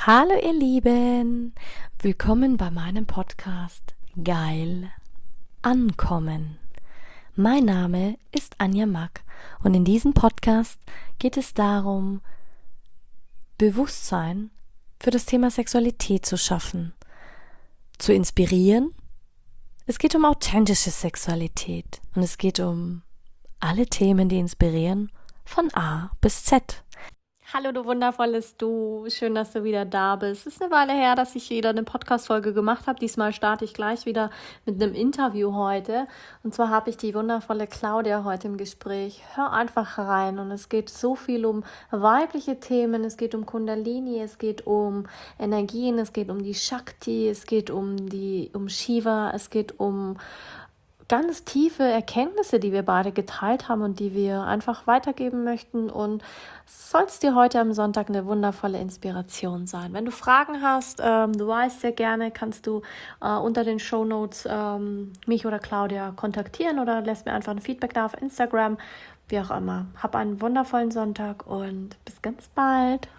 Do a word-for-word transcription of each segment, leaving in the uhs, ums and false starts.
Hallo ihr Lieben, willkommen bei meinem Podcast Geil Ankommen. Mein Name ist Anja Mack und in diesem Podcast geht es darum, Bewusstsein für das Thema Sexualität zu schaffen, zu inspirieren. Es geht um authentische Sexualität und es geht um alle Themen, die inspirieren, von A bis Z. Hallo du wundervolles Du, schön, dass du wieder da bist. Es ist eine Weile her, dass ich wieder eine Podcast-Folge gemacht habe. Diesmal starte ich gleich wieder mit einem Interview heute. Und zwar habe ich die wundervolle Claudia heute im Gespräch. Hör einfach rein und es geht so viel um weibliche Themen. Es geht um Kundalini, es geht um Energien, es geht um die Shakti, es geht um die um Shiva, es geht um ganz tiefe Erkenntnisse, die wir beide geteilt haben und die wir einfach weitergeben möchten, und soll es dir heute am Sonntag eine wundervolle Inspiration sein. Wenn du Fragen hast, ähm, du weißt sehr gerne, kannst du äh, unter den Shownotes ähm, mich oder Claudia kontaktieren oder lässt mir einfach ein Feedback da auf Instagram, wie auch immer. Hab einen wundervollen Sonntag und bis ganz bald.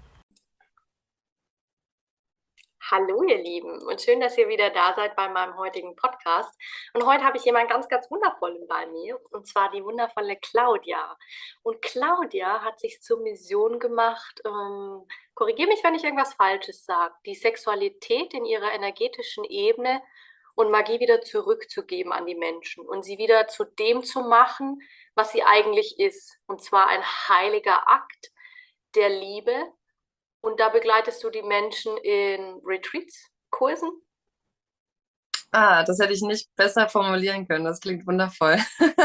Hallo ihr Lieben und schön, dass ihr wieder da seid bei meinem heutigen Podcast. Und heute habe ich jemanden ganz, ganz wundervollen bei mir, und zwar die wundervolle Claudia. Und Claudia hat sich zur Mission gemacht, ähm, korrigiere mich, wenn ich irgendwas Falsches sage, die Sexualität in ihrer energetischen Ebene und Magie wieder zurückzugeben an die Menschen und sie wieder zu dem zu machen, was sie eigentlich ist. Und zwar ein heiliger Akt der Liebe. Und da begleitest du die Menschen in Retreats, Kursen? Ah, das hätte ich nicht besser formulieren können. Das klingt wundervoll.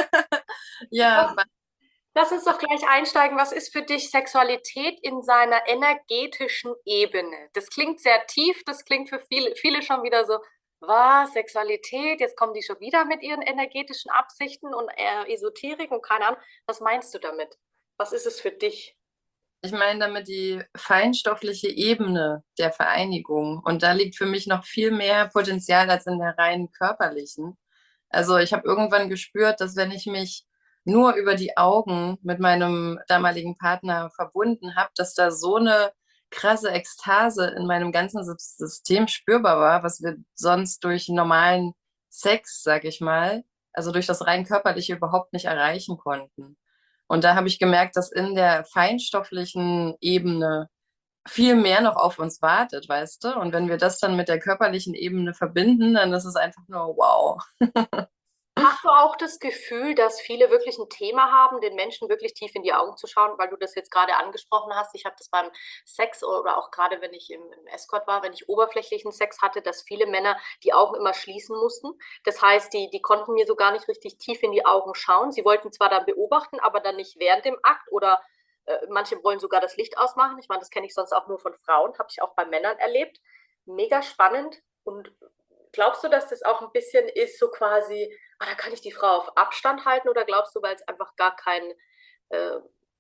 Ja, Lass, lass uns doch gleich einsteigen. Was ist für dich Sexualität in seiner energetischen Ebene? Das klingt sehr tief, das klingt für viele, viele schon wieder so, was, Sexualität, jetzt kommen die schon wieder mit ihren energetischen Absichten und äh, Esoterik und keine Ahnung. Was meinst du damit? Was ist es für dich? ich meine damit die feinstoffliche Ebene der Vereinigung. Und da liegt für mich noch viel mehr Potenzial als in der rein körperlichen. Also ich habe irgendwann gespürt, dass wenn ich mich nur über die Augen mit meinem damaligen Partner verbunden habe, dass da so eine krasse Ekstase in meinem ganzen System spürbar war, was wir sonst durch normalen Sex, sag ich mal, also durch das rein körperliche überhaupt nicht erreichen konnten. Und da habe ich gemerkt, dass in der feinstofflichen Ebene viel mehr noch auf uns wartet, weißt du? Und wenn wir das dann mit der körperlichen Ebene verbinden, dann ist es einfach nur wow. Hast du auch das Gefühl, dass viele wirklich ein Thema haben, den Menschen wirklich tief in die Augen zu schauen, weil du das jetzt gerade angesprochen hast? Ich habe das beim Sex oder auch gerade, wenn ich im, im Escort war, wenn ich oberflächlichen Sex hatte, dass viele Männer die Augen immer schließen mussten. Das heißt, die, die konnten mir so gar nicht richtig tief in die Augen schauen. Sie wollten zwar dann beobachten, aber dann nicht während dem Akt, oder äh, manche wollen sogar das Licht ausmachen. Ich meine, das kenne ich sonst auch nur von Frauen, habe ich auch bei Männern erlebt. Mega spannend. Und glaubst du, dass das auch ein bisschen ist, so quasi, ah, da kann ich die Frau auf Abstand halten, oder glaubst du, weil es einfach gar kein äh,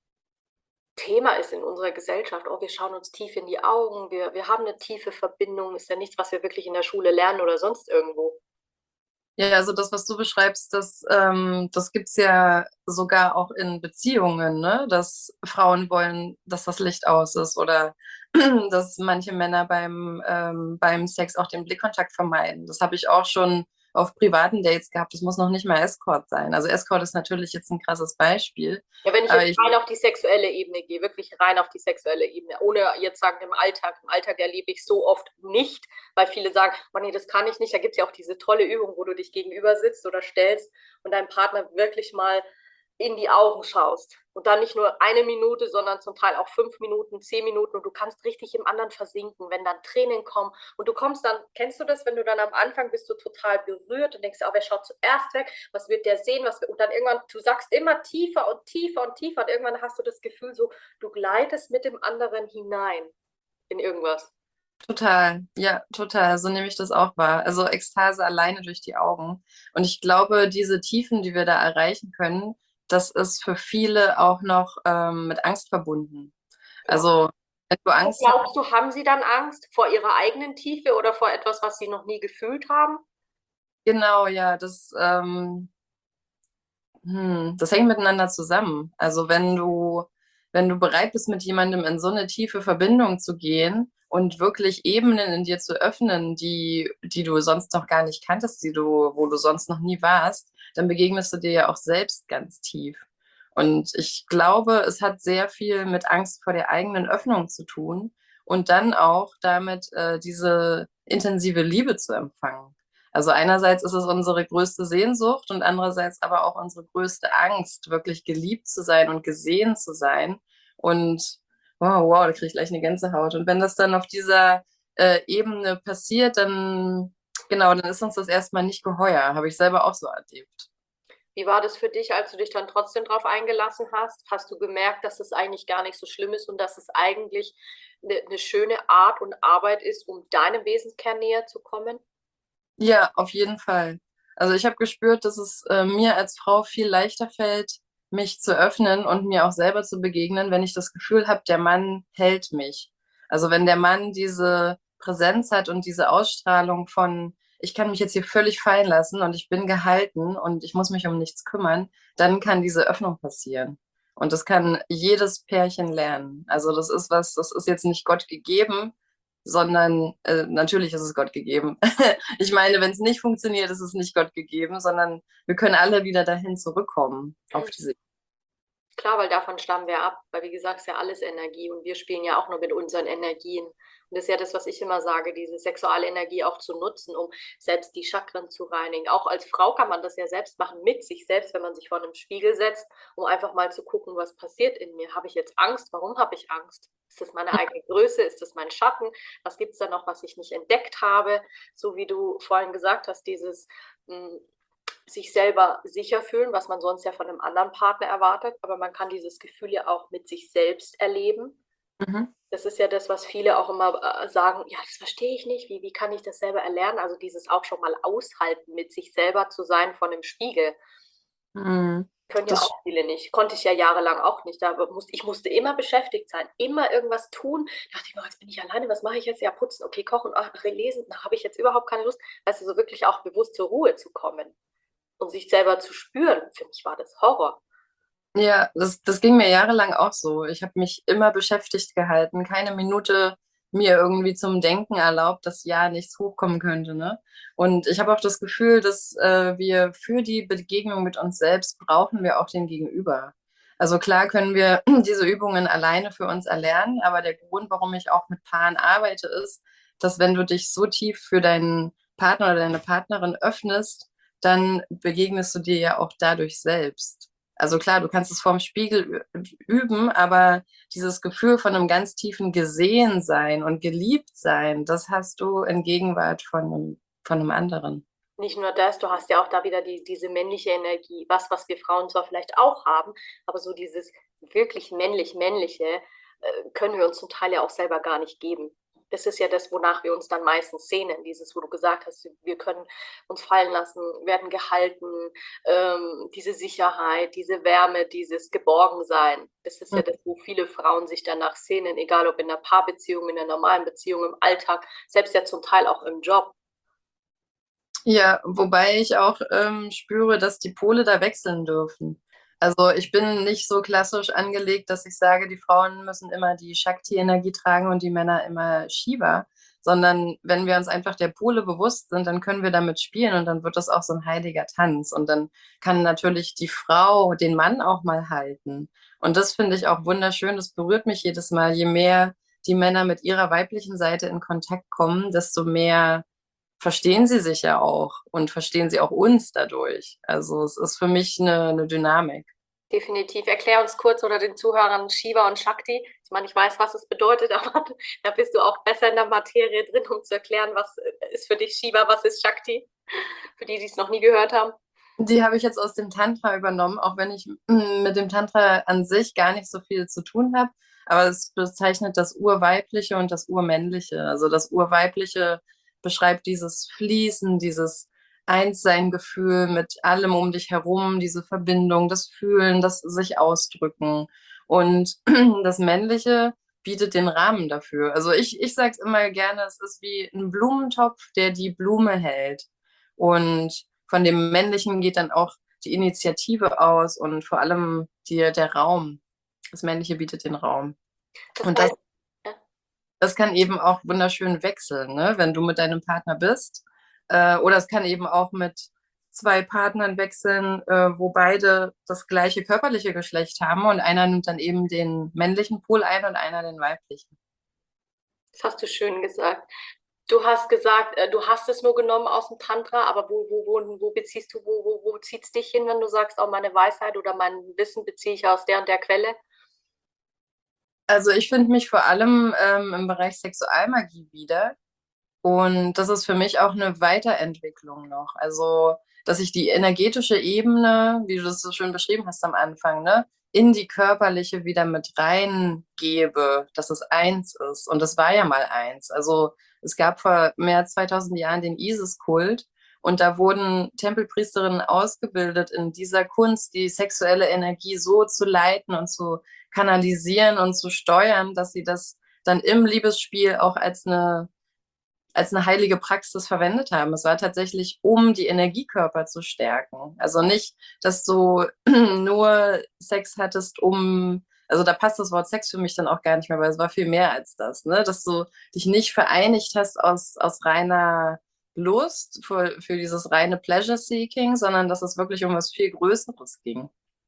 Thema ist in unserer Gesellschaft? Oh, wir schauen uns tief in die Augen, wir, wir haben eine tiefe Verbindung, ist ja nichts, was wir wirklich in der Schule lernen oder sonst irgendwo. Ja, also das, was du beschreibst, das, ähm, das gibt's ja sogar auch in Beziehungen, ne? Dass Frauen wollen, dass das Licht aus ist, oder dass manche Männer beim, ähm, beim Sex auch den Blickkontakt vermeiden. Das habe ich auch schon auf privaten Dates gehabt. Das muss noch nicht mal Escort sein. Also Escort ist natürlich jetzt ein krasses Beispiel, Ja, wenn ich aber jetzt ich, rein auf die sexuelle Ebene gehe, wirklich rein auf die sexuelle Ebene, ohne jetzt sagen, im Alltag, im Alltag erlebe ich so oft nicht, weil viele sagen, oh nee, das kann ich nicht. Da gibt es ja auch diese tolle Übung, wo du dich gegenüber sitzt oder stellst und deinem Partner wirklich mal in die Augen schaust. Und dann nicht nur eine Minute, sondern zum Teil auch fünf Minuten, zehn Minuten, und du kannst richtig im anderen versinken, wenn dann Tränen kommen. Und du kommst dann, kennst du das, wenn du dann am Anfang bist du total berührt und denkst, oh, wer schaut zuerst weg? Was wird der sehen? Was wird, und dann irgendwann, du sagst immer tiefer und tiefer und tiefer, und irgendwann hast du das Gefühl so, du gleitest mit dem anderen hinein in irgendwas. total, ja, total. So nehme ich das auch wahr. Also Ekstase alleine durch die Augen. Und ich glaube, diese Tiefen, die wir da erreichen können, das ist für viele auch noch ähm, mit Angst verbunden. Also, wenn du Angst hast, Glaubst du, haben sie dann Angst vor ihrer eigenen Tiefe oder vor etwas, was sie noch nie gefühlt haben? genau, ja, das, ähm, hm, das hängt miteinander zusammen. Also, wenn du, wenn du bereit bist, mit jemandem in so eine tiefe Verbindung zu gehen und wirklich Ebenen in dir zu öffnen, die, die du sonst noch gar nicht kanntest, die du, wo du sonst noch nie warst, dann begegnest du dir ja auch selbst ganz tief. Und ich glaube, es hat sehr viel mit Angst vor der eigenen Öffnung zu tun und dann auch damit, äh, diese intensive Liebe zu empfangen. Also einerseits ist es unsere größte Sehnsucht und andererseits aber auch unsere größte Angst, wirklich geliebt zu sein und gesehen zu sein. Und wow, wow, da kriege ich gleich eine Gänsehaut. Und wenn das dann auf dieser äh, Ebene passiert, dann genau, dann ist uns das erstmal nicht geheuer. Habe ich selber auch so erlebt. Wie war das für dich, als du dich dann trotzdem drauf eingelassen hast? Hast du gemerkt, dass es eigentlich gar nicht so schlimm ist und dass es eigentlich eine, eine schöne Art und Arbeit ist, um deinem Wesenskern näher zu kommen? Ja, auf jeden Fall. Also ich habe gespürt, dass es äh, mir als Frau viel leichter fällt, mich zu öffnen und mir auch selber zu begegnen, wenn ich das Gefühl habe, der Mann hält mich. Also wenn der Mann diese Präsenz hat und diese Ausstrahlung von, ich kann mich jetzt hier völlig fallen lassen und ich bin gehalten und ich muss mich um nichts kümmern, dann kann diese Öffnung passieren. Und das kann jedes Pärchen lernen. Also das ist was, das ist jetzt nicht Gott gegeben, sondern äh, natürlich ist es Gott gegeben. Ich meine, wenn es nicht funktioniert, ist es nicht Gott gegeben, sondern wir können alle wieder dahin zurückkommen auf diese. Klar, weil davon stammen wir ab, weil wie gesagt, ist ja alles Energie und wir spielen ja auch nur mit unseren Energien. Und das ist ja das, was ich immer sage, diese Sexualenergie auch zu nutzen, um selbst die Chakren zu reinigen. Auch als Frau kann man das ja selbst machen, mit sich selbst, wenn man sich vor einem Spiegel setzt, um einfach mal zu gucken, was passiert in mir. Habe ich jetzt Angst? Warum habe ich Angst? Ist das meine eigene Größe? Ist das mein Schatten? Was gibt es da noch, was ich nicht entdeckt habe? So wie du vorhin gesagt hast, dieses mh, sich selber sicher fühlen, was man sonst ja von einem anderen Partner erwartet, aber man kann dieses Gefühl ja auch mit sich selbst erleben. Mhm. Das ist ja das, was viele auch immer äh, sagen, ja, das verstehe ich nicht, wie, wie kann ich das selber erlernen? Also dieses auch schon mal aushalten, mit sich selber zu sein vor einem Spiegel. Mhm. Können ja Das, auch viele nicht. Konnte ich ja jahrelang auch nicht. Da muss, ich musste immer beschäftigt sein, immer irgendwas tun. Da dachte ich mir, jetzt bin ich alleine, was mache ich jetzt? Ja, putzen, okay, kochen, ach, lesen, da habe ich jetzt überhaupt keine Lust. Also so wirklich auch bewusst zur Ruhe zu kommen und sich selber zu spüren. Für mich war das Horror. ja, das, das ging mir jahrelang auch so. Ich habe mich immer beschäftigt gehalten, keine Minute mir irgendwie zum Denken erlaubt, dass ja nichts hochkommen könnte, ne? Und ich habe auch das Gefühl, dass äh, wir für die Begegnung mit uns selbst brauchen wir auch den Gegenüber. Also klar können wir diese Übungen alleine für uns erlernen, aber der Grund, warum ich auch mit Paaren arbeite, ist, dass wenn du dich so tief für deinen Partner oder deine Partnerin öffnest, dann begegnest du dir ja auch dadurch selbst. Also klar, du kannst es vorm Spiegel üben, aber dieses Gefühl von einem ganz tiefen Gesehensein und Geliebtsein, das hast du in Gegenwart von einem, von einem anderen. Nicht nur das, du hast ja auch da wieder die, diese männliche Energie, was, was wir Frauen zwar vielleicht auch haben, aber so dieses wirklich männlich-männliche äh, können wir uns zum Teil ja auch selber gar nicht geben. Das ist ja das, wonach wir uns dann meistens sehnen, dieses, wo du gesagt hast, wir können uns fallen lassen, werden gehalten, ähm, diese Sicherheit, diese Wärme, dieses Geborgensein. Das ist ja das, wo viele Frauen sich danach sehnen, egal ob in einer Paarbeziehung, in einer normalen Beziehung, im Alltag, selbst ja zum Teil auch im Job. Ja, wobei ich auch ähm, spüre, dass die Pole da wechseln dürfen. Also ich bin nicht so klassisch angelegt, dass ich sage, die Frauen müssen immer die Shakti-Energie tragen und die Männer immer Shiva, sondern wenn wir uns einfach der Pole bewusst sind, dann können wir damit spielen und dann wird das auch so ein heiliger Tanz und dann kann natürlich die Frau den Mann auch mal halten. Und das finde ich auch wunderschön, das berührt mich jedes Mal. Je mehr die Männer mit ihrer weiblichen Seite in Kontakt kommen, desto mehr verstehen sie sich ja auch und verstehen sie auch uns dadurch. Also es ist für mich eine, eine Dynamik. Definitiv. Erklär uns kurz oder den Zuhörern Shiva und Shakti. Ich meine, ich weiß, was es bedeutet, aber da bist du auch besser in der Materie drin, um zu erklären, was ist für dich Shiva, was ist Shakti, für die, die es noch nie gehört haben. Die habe ich jetzt aus dem Tantra übernommen, auch wenn ich mm, mit dem Tantra an sich gar nicht so viel zu tun habe. Aber es bezeichnet das Urweibliche und das Urmännliche. Also das Urweibliche beschreibt dieses Fließen, dieses Einssein-Gefühl mit allem um dich herum, diese Verbindung, das Fühlen, das sich ausdrücken. Und das Männliche bietet den Rahmen dafür. Also ich, ich sage es immer gerne, es ist wie ein Blumentopf, der die Blume hält. Und von dem Männlichen geht dann auch die Initiative aus und vor allem die, der Raum. Das Männliche bietet den Raum. Das Und das, heißt, ja. das kann eben auch wunderschön wechseln, ne? Wenn du mit deinem Partner bist. Äh, oder es kann eben auch mit zwei Partnern wechseln, äh, wo beide das gleiche körperliche Geschlecht haben und einer nimmt dann eben den männlichen Pol ein und einer den weiblichen. Das hast du schön gesagt. Du hast gesagt, äh, du hast es nur genommen aus dem Tantra, aber wo, wo, wo, wo beziehst du, wo, wo, wo zieht es dich hin, wenn du sagst, auch meine Weisheit oder mein Wissen beziehe ich aus der und der Quelle? Also ich finde mich vor allem ähm, im Bereich Sexualmagie wieder. Und das ist für mich auch eine Weiterentwicklung noch. Also, dass ich die energetische Ebene, wie du das so schön beschrieben hast am Anfang, ne, in die körperliche wieder mit reingebe, dass es eins ist. Und das war ja mal eins. Also, es gab vor mehr als zweitausend Jahren den Isis-Kult und da wurden Tempelpriesterinnen ausgebildet in dieser Kunst, die sexuelle Energie so zu leiten und zu kanalisieren und zu steuern, dass sie das dann im Liebesspiel auch als eine als eine heilige Praxis verwendet haben. Es war tatsächlich, um die Energiekörper zu stärken. Also nicht, dass du nur Sex hattest, um, also da passt das Wort Sex für mich dann auch gar nicht mehr, weil es war viel mehr als das, ne? Dass du dich nicht vereinigt hast aus, aus reiner Lust für, für dieses reine Pleasure-Seeking, sondern dass es wirklich um was viel Größeres ging.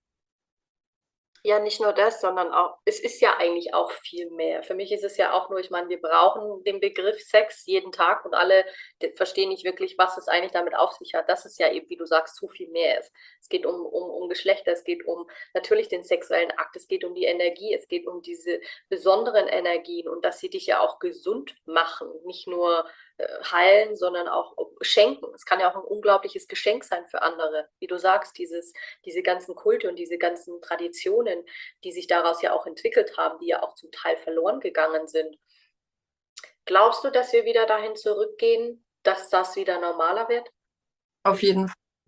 Ja, nicht nur das, sondern auch, es ist ja eigentlich auch viel mehr. Für mich ist es ja auch nur, ich meine, wir brauchen den Begriff Sex jeden Tag und alle de- verstehen nicht wirklich, was es eigentlich damit auf sich hat. Dass es ja eben, wie du sagst, zu viel mehr ist. Es geht um, um, um Geschlechter, es geht um natürlich den sexuellen Akt, es geht um die Energie, es geht um diese besonderen Energien und dass sie dich ja auch gesund machen, nicht nur äh, heilen, sondern auch schenken. Es kann ja auch ein unglaubliches Geschenk sein für andere. Wie du sagst, dieses, diese ganzen Kulte und diese ganzen Traditionen, die sich daraus ja auch entwickelt haben, die ja auch zum Teil verloren gegangen sind. Glaubst du, dass wir wieder dahin zurückgehen, dass das wieder normaler wird? Auf jeden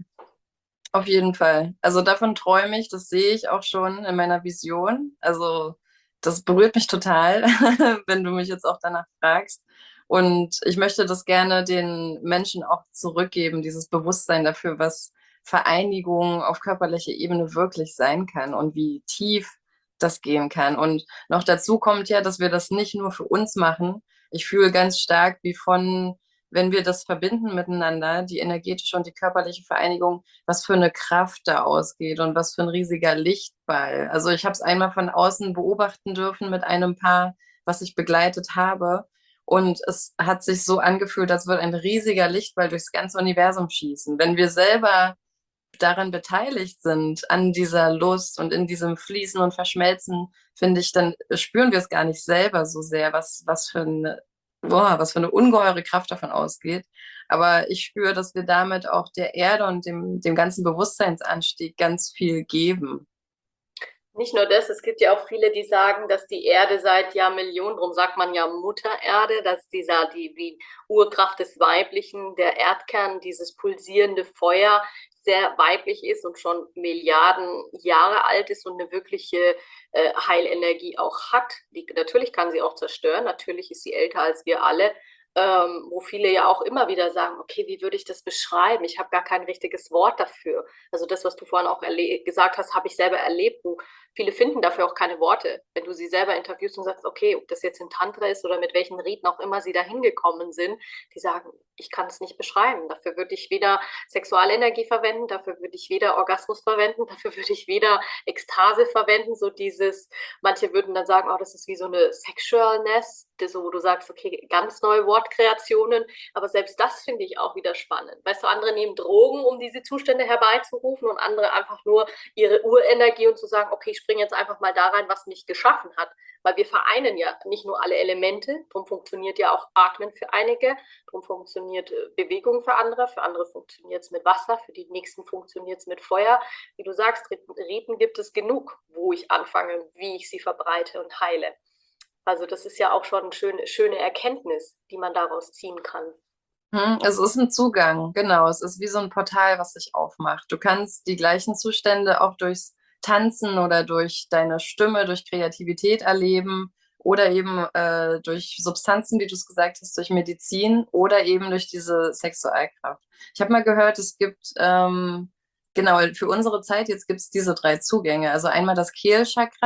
Auf jeden Fall. Also davon träume ich, das sehe ich auch schon in meiner Vision. Also das berührt mich total, wenn du mich jetzt auch danach fragst. Und ich möchte das gerne den Menschen auch zurückgeben, dieses Bewusstsein dafür, was Vereinigung auf körperlicher Ebene wirklich sein kann und wie tief das gehen kann. Und noch dazu kommt ja, dass wir das nicht nur für uns machen. Ich fühle ganz stark, wie von, wenn wir das verbinden miteinander, die energetische und die körperliche Vereinigung, was für eine Kraft da ausgeht und was für ein riesiger Lichtball. Also ich habe es einmal von außen beobachten dürfen mit einem Paar, was ich begleitet habe. Und es hat sich so angefühlt, als würde ein riesiger Lichtball durchs ganze Universum schießen. Wenn wir selber daran beteiligt sind, an dieser Lust und in diesem Fließen und Verschmelzen, finde ich, dann spüren wir es gar nicht selber so sehr, was, was für eine, boah, was für eine ungeheure Kraft davon ausgeht. Aber ich spüre, dass wir damit auch der Erde und dem, dem ganzen Bewusstseinsanstieg ganz viel geben. Nicht nur das, es gibt ja auch viele, die sagen, dass die Erde seit Jahrmillionen, darum sagt man ja Mutter Erde, dass dieser, die, die Urkraft des Weiblichen, der Erdkern, dieses pulsierende Feuer sehr weiblich ist und schon Milliarden Jahre alt ist und eine wirkliche äh, Heilenergie auch hat. Die, natürlich kann sie auch zerstören, natürlich ist sie älter als wir alle, ähm, wo viele ja auch immer wieder sagen, okay, wie würde ich das beschreiben? Ich habe gar kein richtiges Wort dafür. Also das, was du vorhin auch gesagt hast, habe ich selber erlebt, wo viele finden dafür auch keine Worte. Wenn du sie selber interviewst und sagst, okay, ob das jetzt in Tantra ist oder mit welchen Riten auch immer sie da hingekommen sind, die sagen, ich kann es nicht beschreiben. Dafür würde ich weder Sexualenergie verwenden, dafür würde ich weder Orgasmus verwenden, dafür würde ich weder Ekstase verwenden, so dieses, manche würden dann sagen, oh, das ist wie so eine Sexualness, so, wo du sagst, okay, ganz neue Wortkreationen, aber selbst das finde ich auch wieder spannend. Weißt du, andere nehmen Drogen, um diese Zustände herbeizurufen und andere einfach nur ihre Urenergie und zu sagen, okay, ich springe jetzt einfach mal da rein, was mich geschaffen hat. Weil wir vereinen ja nicht nur alle Elemente, darum funktioniert ja auch Atmen für einige, darum funktioniert Bewegung für andere, für andere funktioniert es mit Wasser, für die nächsten funktioniert es mit Feuer. Wie du sagst, Riten gibt es genug, wo ich anfange, wie ich sie verbreite und heile. Also das ist ja auch schon eine schöne, schöne Erkenntnis, die man daraus ziehen kann. Hm, es ist ein Zugang, genau. Es ist wie so ein Portal, was sich aufmacht. Du kannst die gleichen Zustände auch durchs Tanzen oder durch deine Stimme, durch Kreativität erleben oder eben äh, durch Substanzen, wie du es gesagt hast, durch Medizin oder eben durch diese Sexualkraft. Ich habe mal gehört, es gibt, ähm, genau, für unsere Zeit jetzt gibt es diese drei Zugänge. Also einmal das Kehlchakra,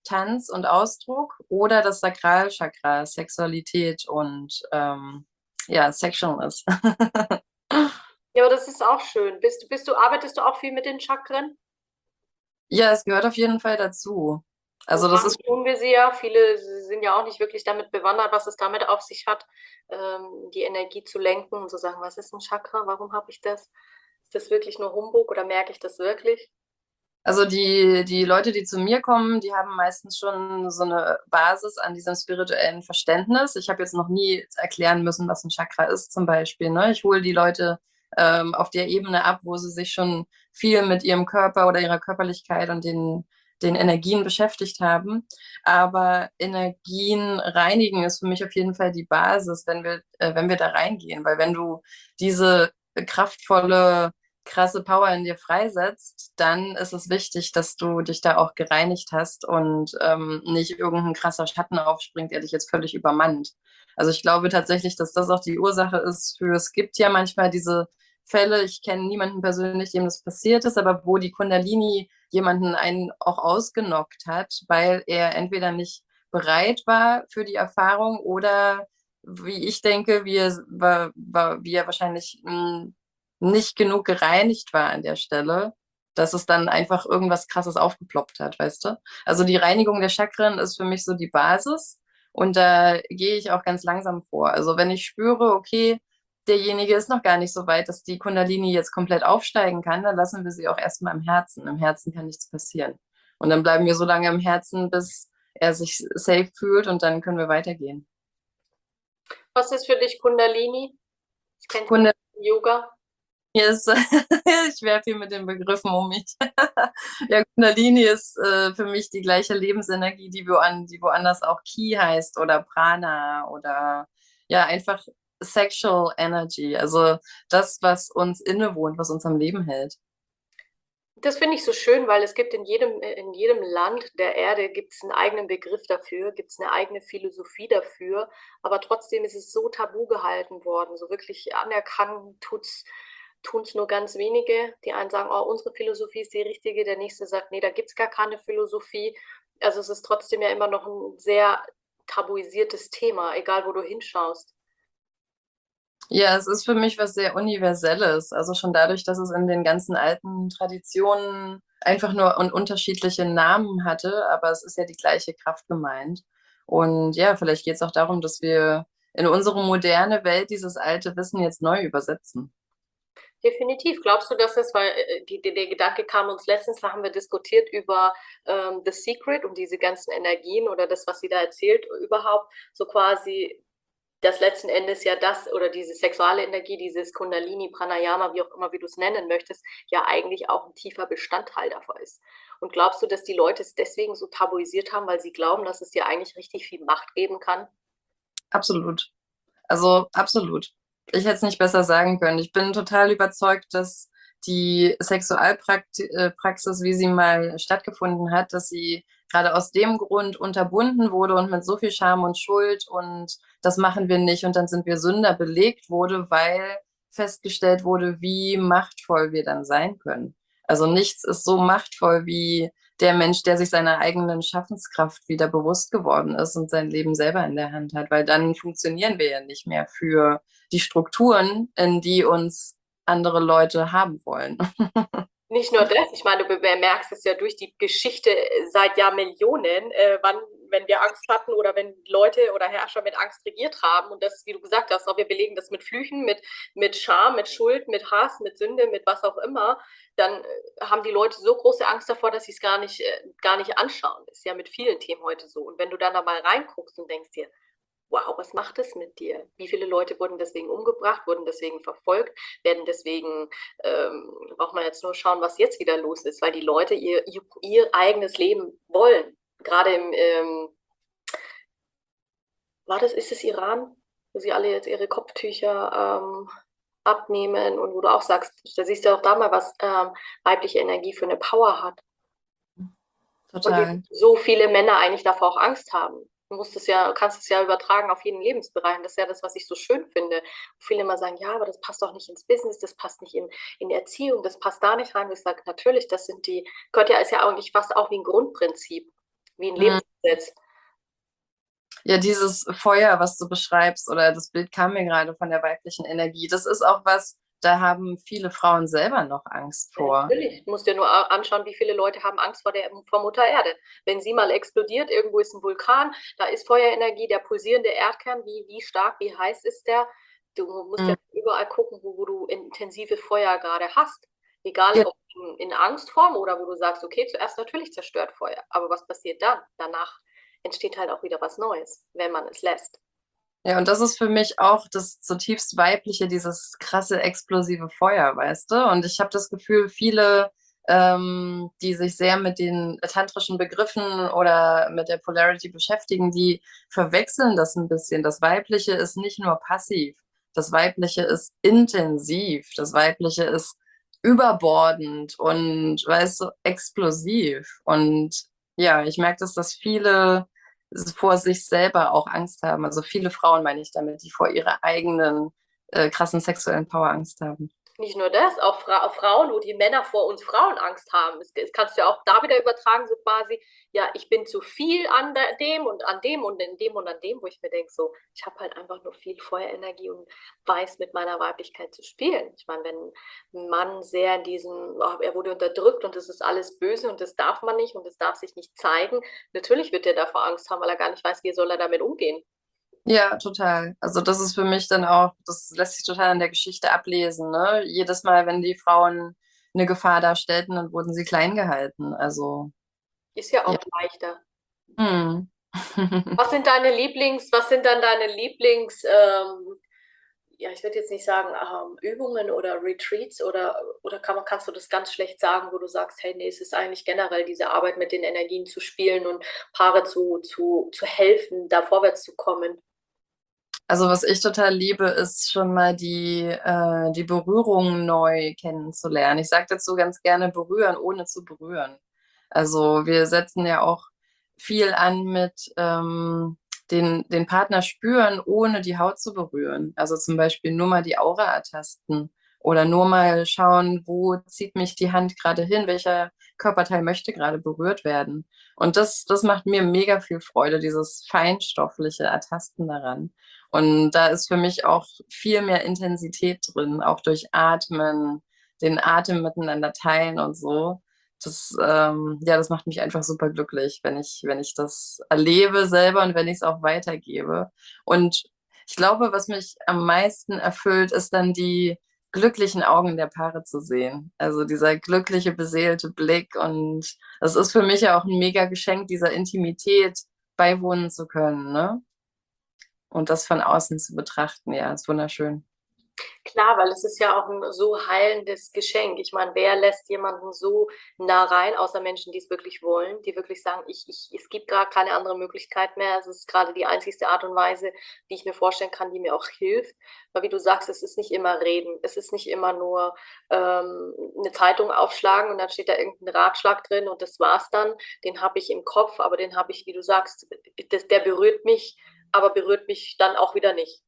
Tanz und Ausdruck oder das Sakralchakra, Sexualität und ähm, ja, Sexualness. Ja, aber das ist auch schön. Bist du, bist du, arbeitest du auch viel mit den Chakren? Ja, es gehört auf jeden Fall dazu. Und Also das machen ist, tun wir sie ja. Viele sind ja auch nicht wirklich damit bewandert, was es damit auf sich hat, ähm, die Energie zu lenken und zu sagen, was ist ein Chakra? Warum habe ich das? Ist das wirklich nur Humbug oder merke ich das wirklich? also die, die Leute, die zu mir kommen, die haben meistens schon so eine Basis an diesem spirituellen Verständnis. Ich habe jetzt noch nie erklären müssen, was ein Chakra ist, zum Beispiel. Ne? Ich hole die Leute ähm, auf der Ebene ab, wo sie sich schon viel mit ihrem Körper oder ihrer Körperlichkeit und den, den Energien beschäftigt haben. Aber Energien reinigen ist für mich auf jeden Fall die Basis, wenn wir, äh, wenn wir da reingehen. Weil wenn du diese kraftvolle krasse Power in dir freisetzt, dann ist es wichtig, dass du dich da auch gereinigt hast und ähm, nicht irgendein krasser Schatten aufspringt, der dich jetzt völlig übermannt. Also ich glaube tatsächlich, dass das auch die Ursache ist für, es gibt ja manchmal diese Fälle, ich kenne niemanden persönlich, dem das passiert ist, aber wo die Kundalini jemanden einen auch ausgenockt hat, weil er entweder nicht bereit war für die Erfahrung oder wie ich denke, wie er, war, war, wie er wahrscheinlich mh, nicht genug gereinigt war an der Stelle, dass es dann einfach irgendwas Krasses aufgeploppt hat, weißt du? Also die Reinigung der Chakren ist für mich so die Basis und da gehe ich auch ganz langsam vor. Also wenn ich spüre, okay, derjenige ist noch gar nicht so weit, dass die Kundalini jetzt komplett aufsteigen kann, dann lassen wir sie auch erstmal im Herzen. Im Herzen kann nichts passieren. Und dann bleiben wir so lange im Herzen, bis er sich safe fühlt und dann können wir weitergehen. Was ist für dich Kundalini? Das kennst du Kundalini im Yoga. ist, ich werfe hier mit den Begriffen um mich. Ja, Kundalini ist äh, für mich die gleiche Lebensenergie, die, wo an, die woanders auch Ki heißt oder Prana oder ja, einfach Sexual Energy. Also das, was uns innewohnt, was uns am Leben hält. Das finde ich so schön, weil es gibt in jedem, in jedem Land der Erde gibt es einen eigenen Begriff dafür, gibt es eine eigene Philosophie dafür, aber trotzdem ist es so tabu gehalten worden. So wirklich anerkannt tut's, tun es nur ganz wenige. Die einen sagen, oh, unsere Philosophie ist die richtige, der nächste sagt, nee, da gibt es gar keine Philosophie. Also es ist trotzdem ja immer noch ein sehr tabuisiertes Thema, egal wo du hinschaust. Ja, es ist für mich was sehr Universelles. Also schon dadurch, dass es in den ganzen alten Traditionen einfach nur un unterschiedliche Namen hatte, aber es ist ja die gleiche Kraft gemeint. Und ja, vielleicht geht es auch darum, dass wir in unsere moderne Welt dieses alte Wissen jetzt neu übersetzen. Definitiv. Glaubst du, dass es, weil äh, die, die, der Gedanke kam uns letztens, da haben wir diskutiert über ähm, The Secret und diese ganzen Energien oder das, was sie da erzählt, überhaupt so quasi das letzten Endes ja das oder diese sexuelle Energie, dieses Kundalini, Pranayama, wie auch immer, wie du es nennen möchtest, ja eigentlich auch ein tiefer Bestandteil davon ist. Und glaubst du, dass die Leute es deswegen so tabuisiert haben, weil sie glauben, dass es dir eigentlich richtig viel Macht geben kann? Absolut. Also absolut. Ich hätte es nicht besser sagen können. Ich bin total überzeugt, dass die Sexualpraxis, wie sie mal stattgefunden hat, dass sie gerade aus dem Grund unterbunden wurde und mit so viel Scham und Schuld und das machen wir nicht und dann sind wir Sünder belegt wurde, weil festgestellt wurde, wie machtvoll wir dann sein können. Also nichts ist so machtvoll wie der Mensch, der sich seiner eigenen Schaffenskraft wieder bewusst geworden ist und sein Leben selber in der Hand hat, weil dann funktionieren wir ja nicht mehr für die Strukturen, in die uns andere Leute haben wollen. Nicht nur das, ich meine, du bemerkst es ja durch die Geschichte seit Jahrmillionen, äh, wann, wenn wir Angst hatten oder wenn Leute oder Herrscher mit Angst regiert haben. Und das, wie du gesagt hast, auch wir belegen das mit Flüchen, mit, mit Scham, mit Schuld, mit Hass, mit Sünde, mit was auch immer, dann äh, haben die Leute so große Angst davor, dass sie es gar nicht, äh, gar nicht anschauen. Das ist ja mit vielen Themen heute so. Und wenn du dann da mal reinguckst und denkst dir, wow, was macht es mit dir? Wie viele Leute wurden deswegen umgebracht, wurden deswegen verfolgt, werden deswegen, ähm, braucht man jetzt nur schauen, was jetzt wieder los ist, weil die Leute ihr, ihr, ihr eigenes Leben wollen. Gerade im, ähm, war das, ist es Iran, wo sie alle jetzt ihre Kopftücher ähm, abnehmen und wo du auch sagst, da siehst du auch da mal, was ähm, weibliche Energie für eine Power hat. Und Total. wie so viele Männer eigentlich davor auch Angst haben. Du musst es ja, kannst es ja übertragen auf jeden Lebensbereich. Und das ist ja das, was ich so schön finde. Viele immer sagen, ja, aber das passt doch nicht ins Business, das passt nicht in, in die Erziehung, das passt da nicht rein. Und ich sage, natürlich, das sind die, gehört ja, ist ja eigentlich fast auch wie ein Grundprinzip. wie ein Mhm. Lebensgesetz. Ja, dieses Feuer, was du beschreibst, oder das Bild kam mir gerade von der weiblichen Energie, das ist auch was, da haben viele Frauen selber noch Angst Ja, vor. natürlich. Du musst dir nur a- anschauen, wie viele Leute haben Angst vor der vor Mutter Erde. Wenn sie mal explodiert, irgendwo ist ein Vulkan, da ist Feuerenergie, der pulsierende Erdkern, wie, wie stark, wie heiß ist der? Du musst ja Mhm. überall gucken, wo, wo du intensive Feuer gerade hast. Egal Ja, ob in, in Angstform oder wo du sagst, okay, zuerst natürlich zerstört Feuer, aber was passiert dann? Danach entsteht halt auch wieder was Neues, wenn man es lässt. ja, und das ist für mich auch das zutiefst Weibliche, dieses krasse, explosive Feuer, weißt du? Und ich habe das Gefühl, viele, ähm, die sich sehr mit den tantrischen Begriffen oder mit der Polarity beschäftigen, die verwechseln das ein bisschen. Das Weibliche ist nicht nur passiv, das Weibliche ist intensiv, das Weibliche ist überbordend und, weißt du, explosiv. Und ja, ich merke, dass das viele vor sich selber auch Angst haben. Also viele Frauen meine ich damit, die vor ihrer eigenen äh, krassen sexuellen Power Angst haben. Nicht nur das, auch Fra Frauen, wo die Männer vor uns Frauen Angst haben. Das, das kannst du ja auch da wieder übertragen, so quasi, ja, ich bin zu viel an der, dem und an dem und in dem und an dem, wo ich mir denke, so, ich habe halt einfach nur viel Feuerenergie und weiß mit meiner Weiblichkeit zu spielen. Ich meine, wenn ein Mann sehr in diesem, oh, er wurde unterdrückt und das ist alles böse und das darf man nicht und das darf sich nicht zeigen, natürlich wird er davor Angst haben, weil er gar nicht weiß, wie soll er damit umgehen. Ja, total. Also das ist für mich dann auch, das lässt sich total an der Geschichte ablesen, ne? Jedes Mal, wenn die Frauen eine Gefahr darstellten, dann wurden sie klein gehalten. Also, Ist ja ja. auch leichter. Hm. Was sind deine Lieblings, was sind dann deine Lieblings, ähm, ja, ich würde jetzt nicht sagen, ähm, Übungen oder Retreats oder, oder kann man, kannst du das ganz schlecht sagen, wo du sagst, hey, nee, es ist eigentlich generell diese Arbeit mit den Energien zu spielen und Paare zu, zu, zu helfen, da vorwärts zu kommen. Also was ich total liebe, ist schon mal die, äh, die Berührung neu kennenzulernen. Ich sage dazu ganz gerne berühren, ohne zu berühren. Also wir setzen ja auch viel an mit ähm, den, den Partner spüren, ohne die Haut zu berühren. Also zum Beispiel nur mal die Aura ertasten oder nur mal schauen, wo zieht mich die Hand gerade hin, welcher Körperteil möchte gerade berührt werden. Und das, das macht mir mega viel Freude, dieses feinstoffliche Ertasten daran. Und da ist für mich auch viel mehr Intensität drin, auch durch Atmen, den Atem miteinander teilen und so. Das, ähm, ja, das macht mich einfach super glücklich, wenn ich, wenn ich das erlebe selber und wenn ich es auch weitergebe. Und ich glaube, was mich am meisten erfüllt, ist dann die glücklichen Augen der Paare zu sehen. Also dieser glückliche, beseelte Blick. Und das ist für mich ja auch ein mega Geschenk, dieser Intimität beiwohnen zu können, ne? Und das von außen zu betrachten, ja, ist wunderschön. Klar, weil es ist ja auch ein so heilendes Geschenk. Ich meine, wer lässt jemanden so nah rein, außer Menschen, die es wirklich wollen, die wirklich sagen, ich, ich, es gibt gerade keine andere Möglichkeit mehr. Es ist gerade die einzigste Art und Weise, die ich mir vorstellen kann, die mir auch hilft. Weil wie du sagst, es ist nicht immer reden. Es ist nicht immer nur ähm, eine Zeitung aufschlagen und dann steht da irgendein Ratschlag drin und das war's dann. Den habe ich im Kopf, aber den habe ich, wie du sagst, das, der berührt mich, aber berührt mich dann auch wieder nicht.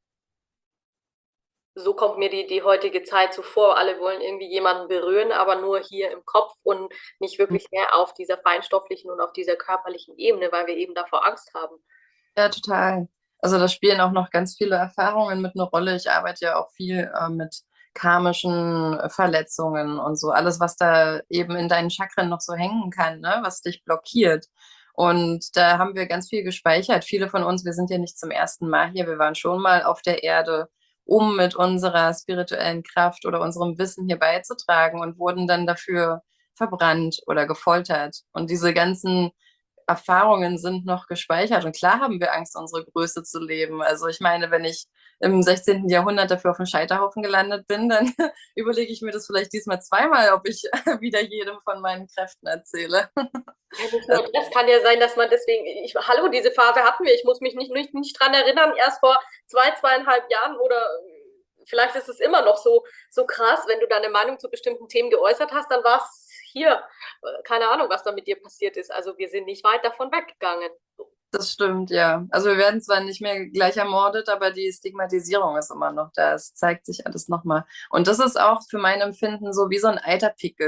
So kommt mir die, die heutige Zeit so vor. Alle wollen irgendwie jemanden berühren, aber nur hier im Kopf und nicht wirklich mehr auf dieser feinstofflichen und auf dieser körperlichen Ebene, weil wir eben davor Angst haben. Ja, total. Also da spielen auch noch ganz viele Erfahrungen mit eine Rolle. Ich arbeite ja auch viel äh, mit karmischen äh, Verletzungen und so. Alles, was da eben in deinen Chakren noch so hängen kann, ne? Was dich blockiert. Und da haben wir ganz viel gespeichert. Viele von uns, wir sind ja nicht zum ersten Mal hier. Wir waren schon mal auf der Erde, um mit unserer spirituellen Kraft oder unserem Wissen hier beizutragen und wurden dann dafür verbrannt oder gefoltert. Und diese ganzen Erfahrungen sind noch gespeichert. Und klar haben wir Angst, unsere Größe zu leben. Also ich meine, wenn ich im sechzehnten. Jahrhundert dafür auf dem Scheiterhaufen gelandet bin, dann überlege ich mir das vielleicht diesmal zweimal, ob ich wieder jedem von meinen Kräften erzähle. Ja, nicht nur das kann ja sein, dass man deswegen, ich, hallo, diese Phase hatten wir, ich muss mich nicht, nicht, nicht dran erinnern, erst vor zwei, zweieinhalb Jahren oder vielleicht ist es immer noch so, so krass, wenn du deine Meinung zu bestimmten Themen geäußert hast, dann war es hier, keine Ahnung, was da mit dir passiert ist. Also wir sind nicht weit davon weggegangen. Das stimmt, ja. Also wir werden zwar nicht mehr gleich ermordet, aber die Stigmatisierung ist immer noch da. Es zeigt sich alles nochmal. Und das ist auch für mein Empfinden so wie so ein Eiterpickel.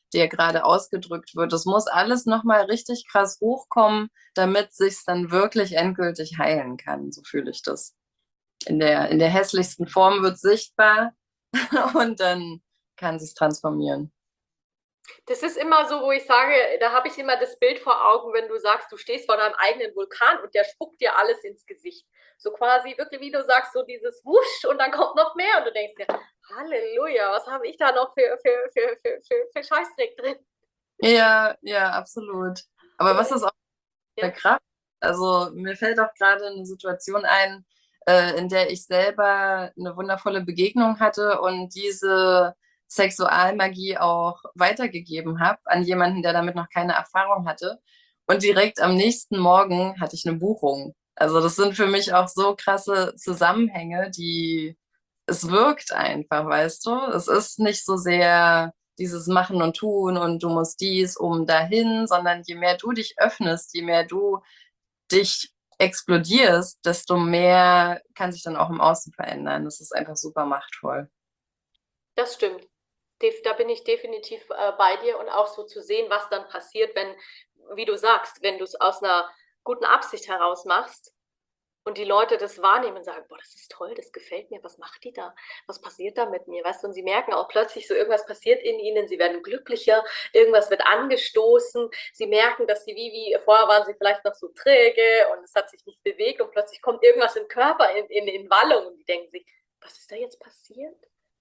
der gerade ausgedrückt wird. Das muss alles nochmal richtig krass hochkommen, damit sich's dann wirklich endgültig heilen kann. So fühle ich das. In der, in der hässlichsten Form wird sichtbar und dann kann sich's transformieren. Das ist immer so, wo ich sage, da habe ich immer das Bild vor Augen, wenn du sagst, du stehst vor deinem eigenen Vulkan und der spuckt dir alles ins Gesicht. So quasi wirklich, wie du sagst, so dieses Wusch und dann kommt noch mehr und du denkst dir, Halleluja, was habe ich da noch für, für, für, für, für, für Scheißdreck drin? Ja, ja, absolut. Aber was ist auch Ja. der Kraft? Also mir fällt auch gerade eine Situation ein, äh, in der ich selber eine wundervolle Begegnung hatte und diese Sexualmagie auch weitergegeben habe an jemanden, der damit noch keine Erfahrung hatte. Und direkt am nächsten Morgen hatte ich eine Buchung. Also das sind für mich auch so krasse Zusammenhänge, die es wirkt einfach, weißt du? Es ist nicht so sehr dieses Machen und Tun und du musst dies um dahin, sondern je mehr du dich öffnest, je mehr du dich explodierst, desto mehr kann sich dann auch im Außen verändern. Das ist einfach super machtvoll. Das stimmt. Def- Da bin ich definitiv äh, bei dir und auch so zu sehen, was dann passiert, wenn, wie du sagst, wenn du es aus einer guten Absicht heraus machst und die Leute das wahrnehmen und sagen, boah, das ist toll, das gefällt mir, was macht die da? Was passiert da mit mir? Weißt du, und sie merken auch plötzlich so, irgendwas passiert in ihnen, sie werden glücklicher, irgendwas wird angestoßen, sie merken, dass sie wie, wie, vorher waren sie vielleicht noch so träge und es hat sich nicht bewegt und plötzlich kommt irgendwas im Körper in, in, in Wallung und die denken sich, was ist da jetzt passiert?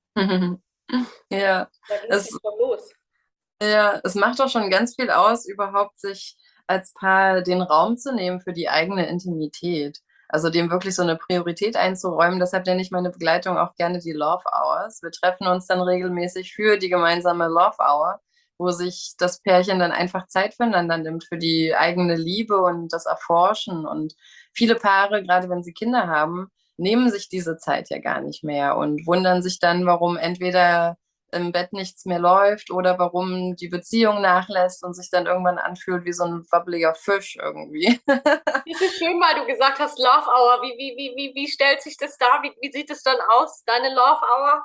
Ja, Da ging es es, schon los. ja, es macht doch schon ganz viel aus, überhaupt sich als Paar den Raum zu nehmen für die eigene Intimität. Also dem wirklich so eine Priorität einzuräumen. Deshalb nenne ich meine Begleitung auch gerne die Love Hours. Wir treffen uns dann regelmäßig für die gemeinsame Love Hour, wo sich das Pärchen dann einfach Zeit füreinander nimmt, für die eigene Liebe und das Erforschen. Und viele Paare, gerade wenn sie Kinder haben, nehmen sich diese Zeit ja gar nicht mehr und wundern sich dann, warum entweder im Bett nichts mehr läuft oder warum die Beziehung nachlässt und sich dann irgendwann anfühlt wie so ein wabbeliger Fisch irgendwie. Das ist schön, weil du gesagt hast, Love Hour. Wie, wie, wie, wie, wie stellt sich das dar? Wie, wie sieht es dann aus, deine Love Hour?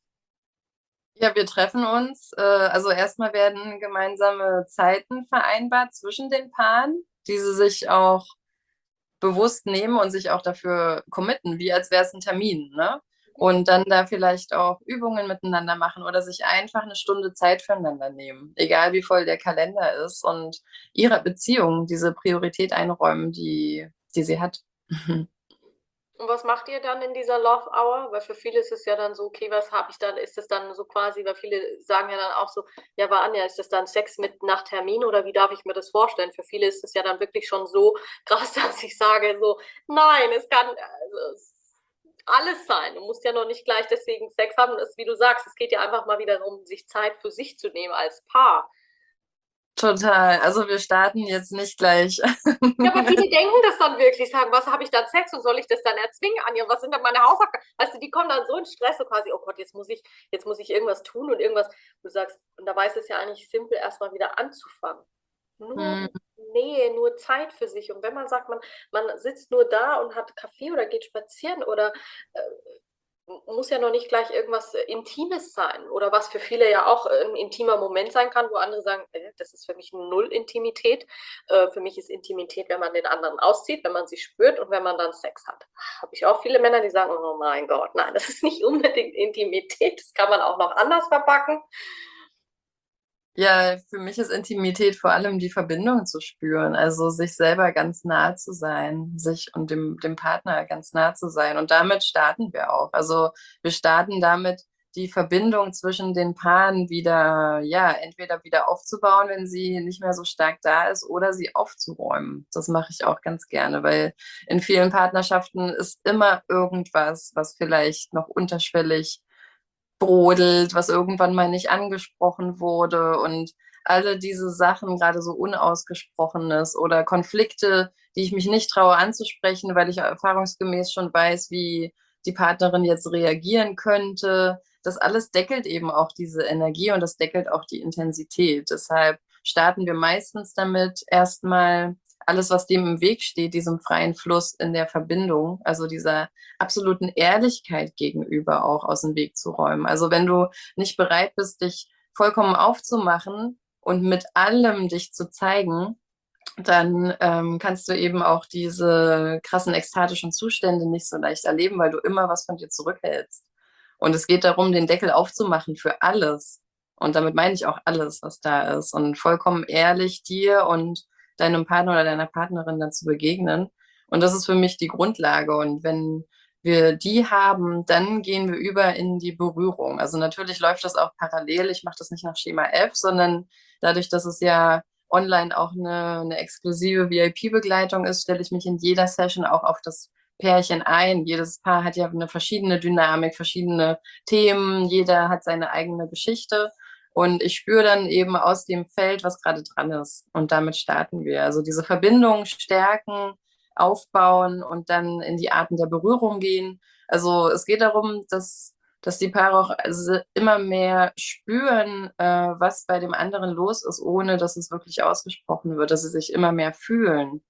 Ja, wir treffen uns. Äh, also erstmal werden gemeinsame Zeiten vereinbart zwischen den Paaren, die sie sich auch bewusst nehmen und sich auch dafür committen, wie als wäre es ein Termin, ne? Und dann da vielleicht auch Übungen miteinander machen oder sich einfach eine Stunde Zeit füreinander nehmen, egal wie voll der Kalender ist und ihrer Beziehung diese Priorität einräumen, die, die sie hat. Und was macht ihr dann in dieser Love Hour? Weil für viele ist es ja dann so, okay, was habe ich dann? Ist es dann so quasi, weil viele sagen ja dann auch so, ja, war Anja, ist das dann Sex mit nach Termin oder wie darf ich mir das vorstellen? Für viele ist es ja dann wirklich schon so krass, dass ich sage so, nein, es kann also, es alles sein. Du musst ja noch nicht gleich deswegen Sex haben. Es, wie du sagst, es geht ja einfach mal wieder darum, sich Zeit für sich zu nehmen als Paar. Total. Also wir starten jetzt nicht gleich. Ja, aber viele denken das dann wirklich, sagen, was habe ich dann Sex und soll ich das dann erzwingen, Anja? Was sind dann meine Hausaufgaben? Weißt du, die kommen dann so in Stress, so quasi, oh Gott, jetzt muss ich, jetzt muss ich irgendwas tun und irgendwas. Du sagst, und dabei ist es ja eigentlich simpel, erstmal wieder anzufangen. Nur Hm. Nähe, nur Zeit für sich. Und wenn man sagt, man, man sitzt nur da und hat Kaffee oder geht spazieren oder äh, muss ja noch nicht gleich irgendwas äh, Intimes sein oder was für viele ja auch äh, ein intimer Moment sein kann, wo andere sagen, äh, das ist für mich null Intimität. Äh, für mich ist Intimität, wenn man den anderen auszieht, wenn man sie spürt und wenn man dann Sex hat. Habe ich auch viele Männer, die sagen, oh mein Gott, nein, das ist nicht unbedingt Intimität, das kann man auch noch anders verpacken. Ja, für mich ist Intimität vor allem die Verbindung zu spüren, also sich selber ganz nah zu sein, sich und dem, dem Partner ganz nah zu sein. Und damit starten wir auch. Also wir starten damit, die Verbindung zwischen den Paaren wieder, ja, entweder wieder aufzubauen, wenn sie nicht mehr so stark da ist, oder sie aufzuräumen. Das mache ich auch ganz gerne, weil in vielen Partnerschaften ist immer irgendwas, was vielleicht noch unterschwellig brodelt, was irgendwann mal nicht angesprochen wurde und alle diese Sachen, gerade so Unausgesprochenes oder Konflikte, die ich mich nicht traue anzusprechen, weil ich erfahrungsgemäß schon weiß, wie die Partnerin jetzt reagieren könnte. Das alles deckelt eben auch diese Energie und das deckelt auch die Intensität. Deshalb starten wir meistens damit, erstmal alles, was dem im Weg steht, diesem freien Fluss in der Verbindung, also dieser absoluten Ehrlichkeit gegenüber auch aus dem Weg zu räumen. Also wenn du nicht bereit bist, dich vollkommen aufzumachen und mit allem dich zu zeigen, dann ähm, kannst du eben auch diese krassen ekstatischen Zustände nicht so leicht erleben, weil du immer was von dir zurückhältst. Und es geht darum, den Deckel aufzumachen für alles. Und damit meine ich auch alles, was da ist. Und vollkommen ehrlich dir und deinem Partner oder deiner Partnerin dann zu begegnen. Und das ist für mich die Grundlage. Und wenn wir die haben, dann gehen wir über in die Berührung. Also natürlich läuft das auch parallel. Ich mache das nicht nach Schema F, sondern dadurch, dass es ja online auch eine, eine exklusive V I P-Begleitung ist, stelle ich mich in jeder Session auch auf das Pärchen ein. Jedes Paar hat ja eine verschiedene Dynamik, verschiedene Themen, jeder hat seine eigene Geschichte. Und ich spüre dann eben aus dem Feld, was gerade dran ist. Und damit starten wir. Also diese Verbindung stärken, aufbauen und dann in die Arten der Berührung gehen. Also es geht darum, dass, dass die Paare auch also immer mehr spüren, äh, was bei dem anderen los ist, ohne dass es wirklich ausgesprochen wird, dass sie sich immer mehr fühlen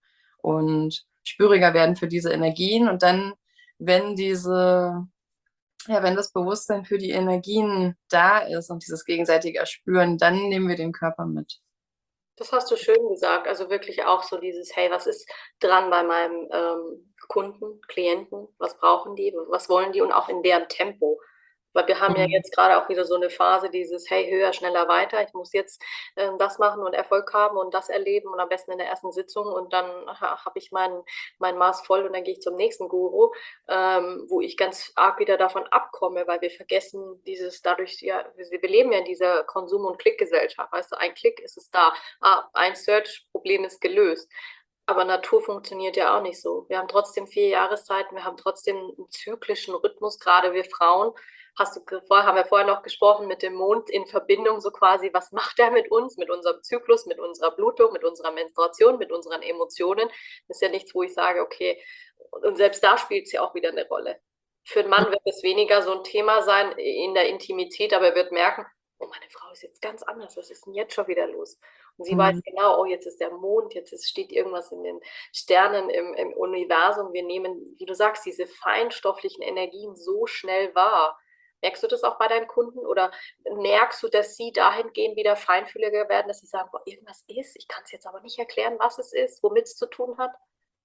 und spüriger werden für diese Energien. Und dann, wenn diese ja, wenn das Bewusstsein für die Energien da ist und dieses gegenseitige Erspüren, dann nehmen wir den Körper mit. Das hast du schön gesagt. Also wirklich auch so dieses, hey, was ist dran bei meinem ähm, Kunden, Klienten? Was brauchen die? Was wollen die? Und auch in deren Tempo. Weil wir haben ja Mhm. jetzt gerade auch wieder so eine Phase, dieses, hey, höher, schneller, weiter. Ich muss jetzt ähm, das machen und Erfolg haben und das erleben und am besten in der ersten Sitzung und dann ha, habe ich mein, mein Maß voll und dann gehe ich zum nächsten Guru, ähm, wo ich ganz arg wieder davon abkomme, weil wir vergessen dieses dadurch, ja, wir, wir leben ja in dieser Konsum- und Klickgesellschaft. Weißt du, ein Klick ist es da. Ah, ein Search-Problem ist gelöst. Aber Natur funktioniert ja auch nicht so. Wir haben trotzdem vier Jahreszeiten, wir haben trotzdem einen zyklischen Rhythmus, gerade wir Frauen. Hast du, vorher haben wir vorher noch gesprochen mit dem Mond in Verbindung, so quasi, was macht er mit uns, mit unserem Zyklus, mit unserer Blutung, mit unserer Menstruation, mit unseren Emotionen. Das ist ja nichts, wo ich sage, okay, und selbst da spielt es ja auch wieder eine Rolle. Für einen Mann wird es weniger so ein Thema sein in der Intimität, aber er wird merken, oh, meine Frau ist jetzt ganz anders, was ist denn jetzt schon wieder los? Und sie weiß Mhm. genau, oh, jetzt ist der Mond, jetzt ist, steht irgendwas in den Sternen im, im Universum. Wir nehmen, wie du sagst, diese feinstofflichen Energien so schnell wahr. Merkst du das auch bei deinen Kunden oder merkst du, dass sie dahingehend wieder feinfühliger werden, dass sie sagen, boah, irgendwas ist, ich kann es jetzt aber nicht erklären, was es ist, womit es zu tun hat?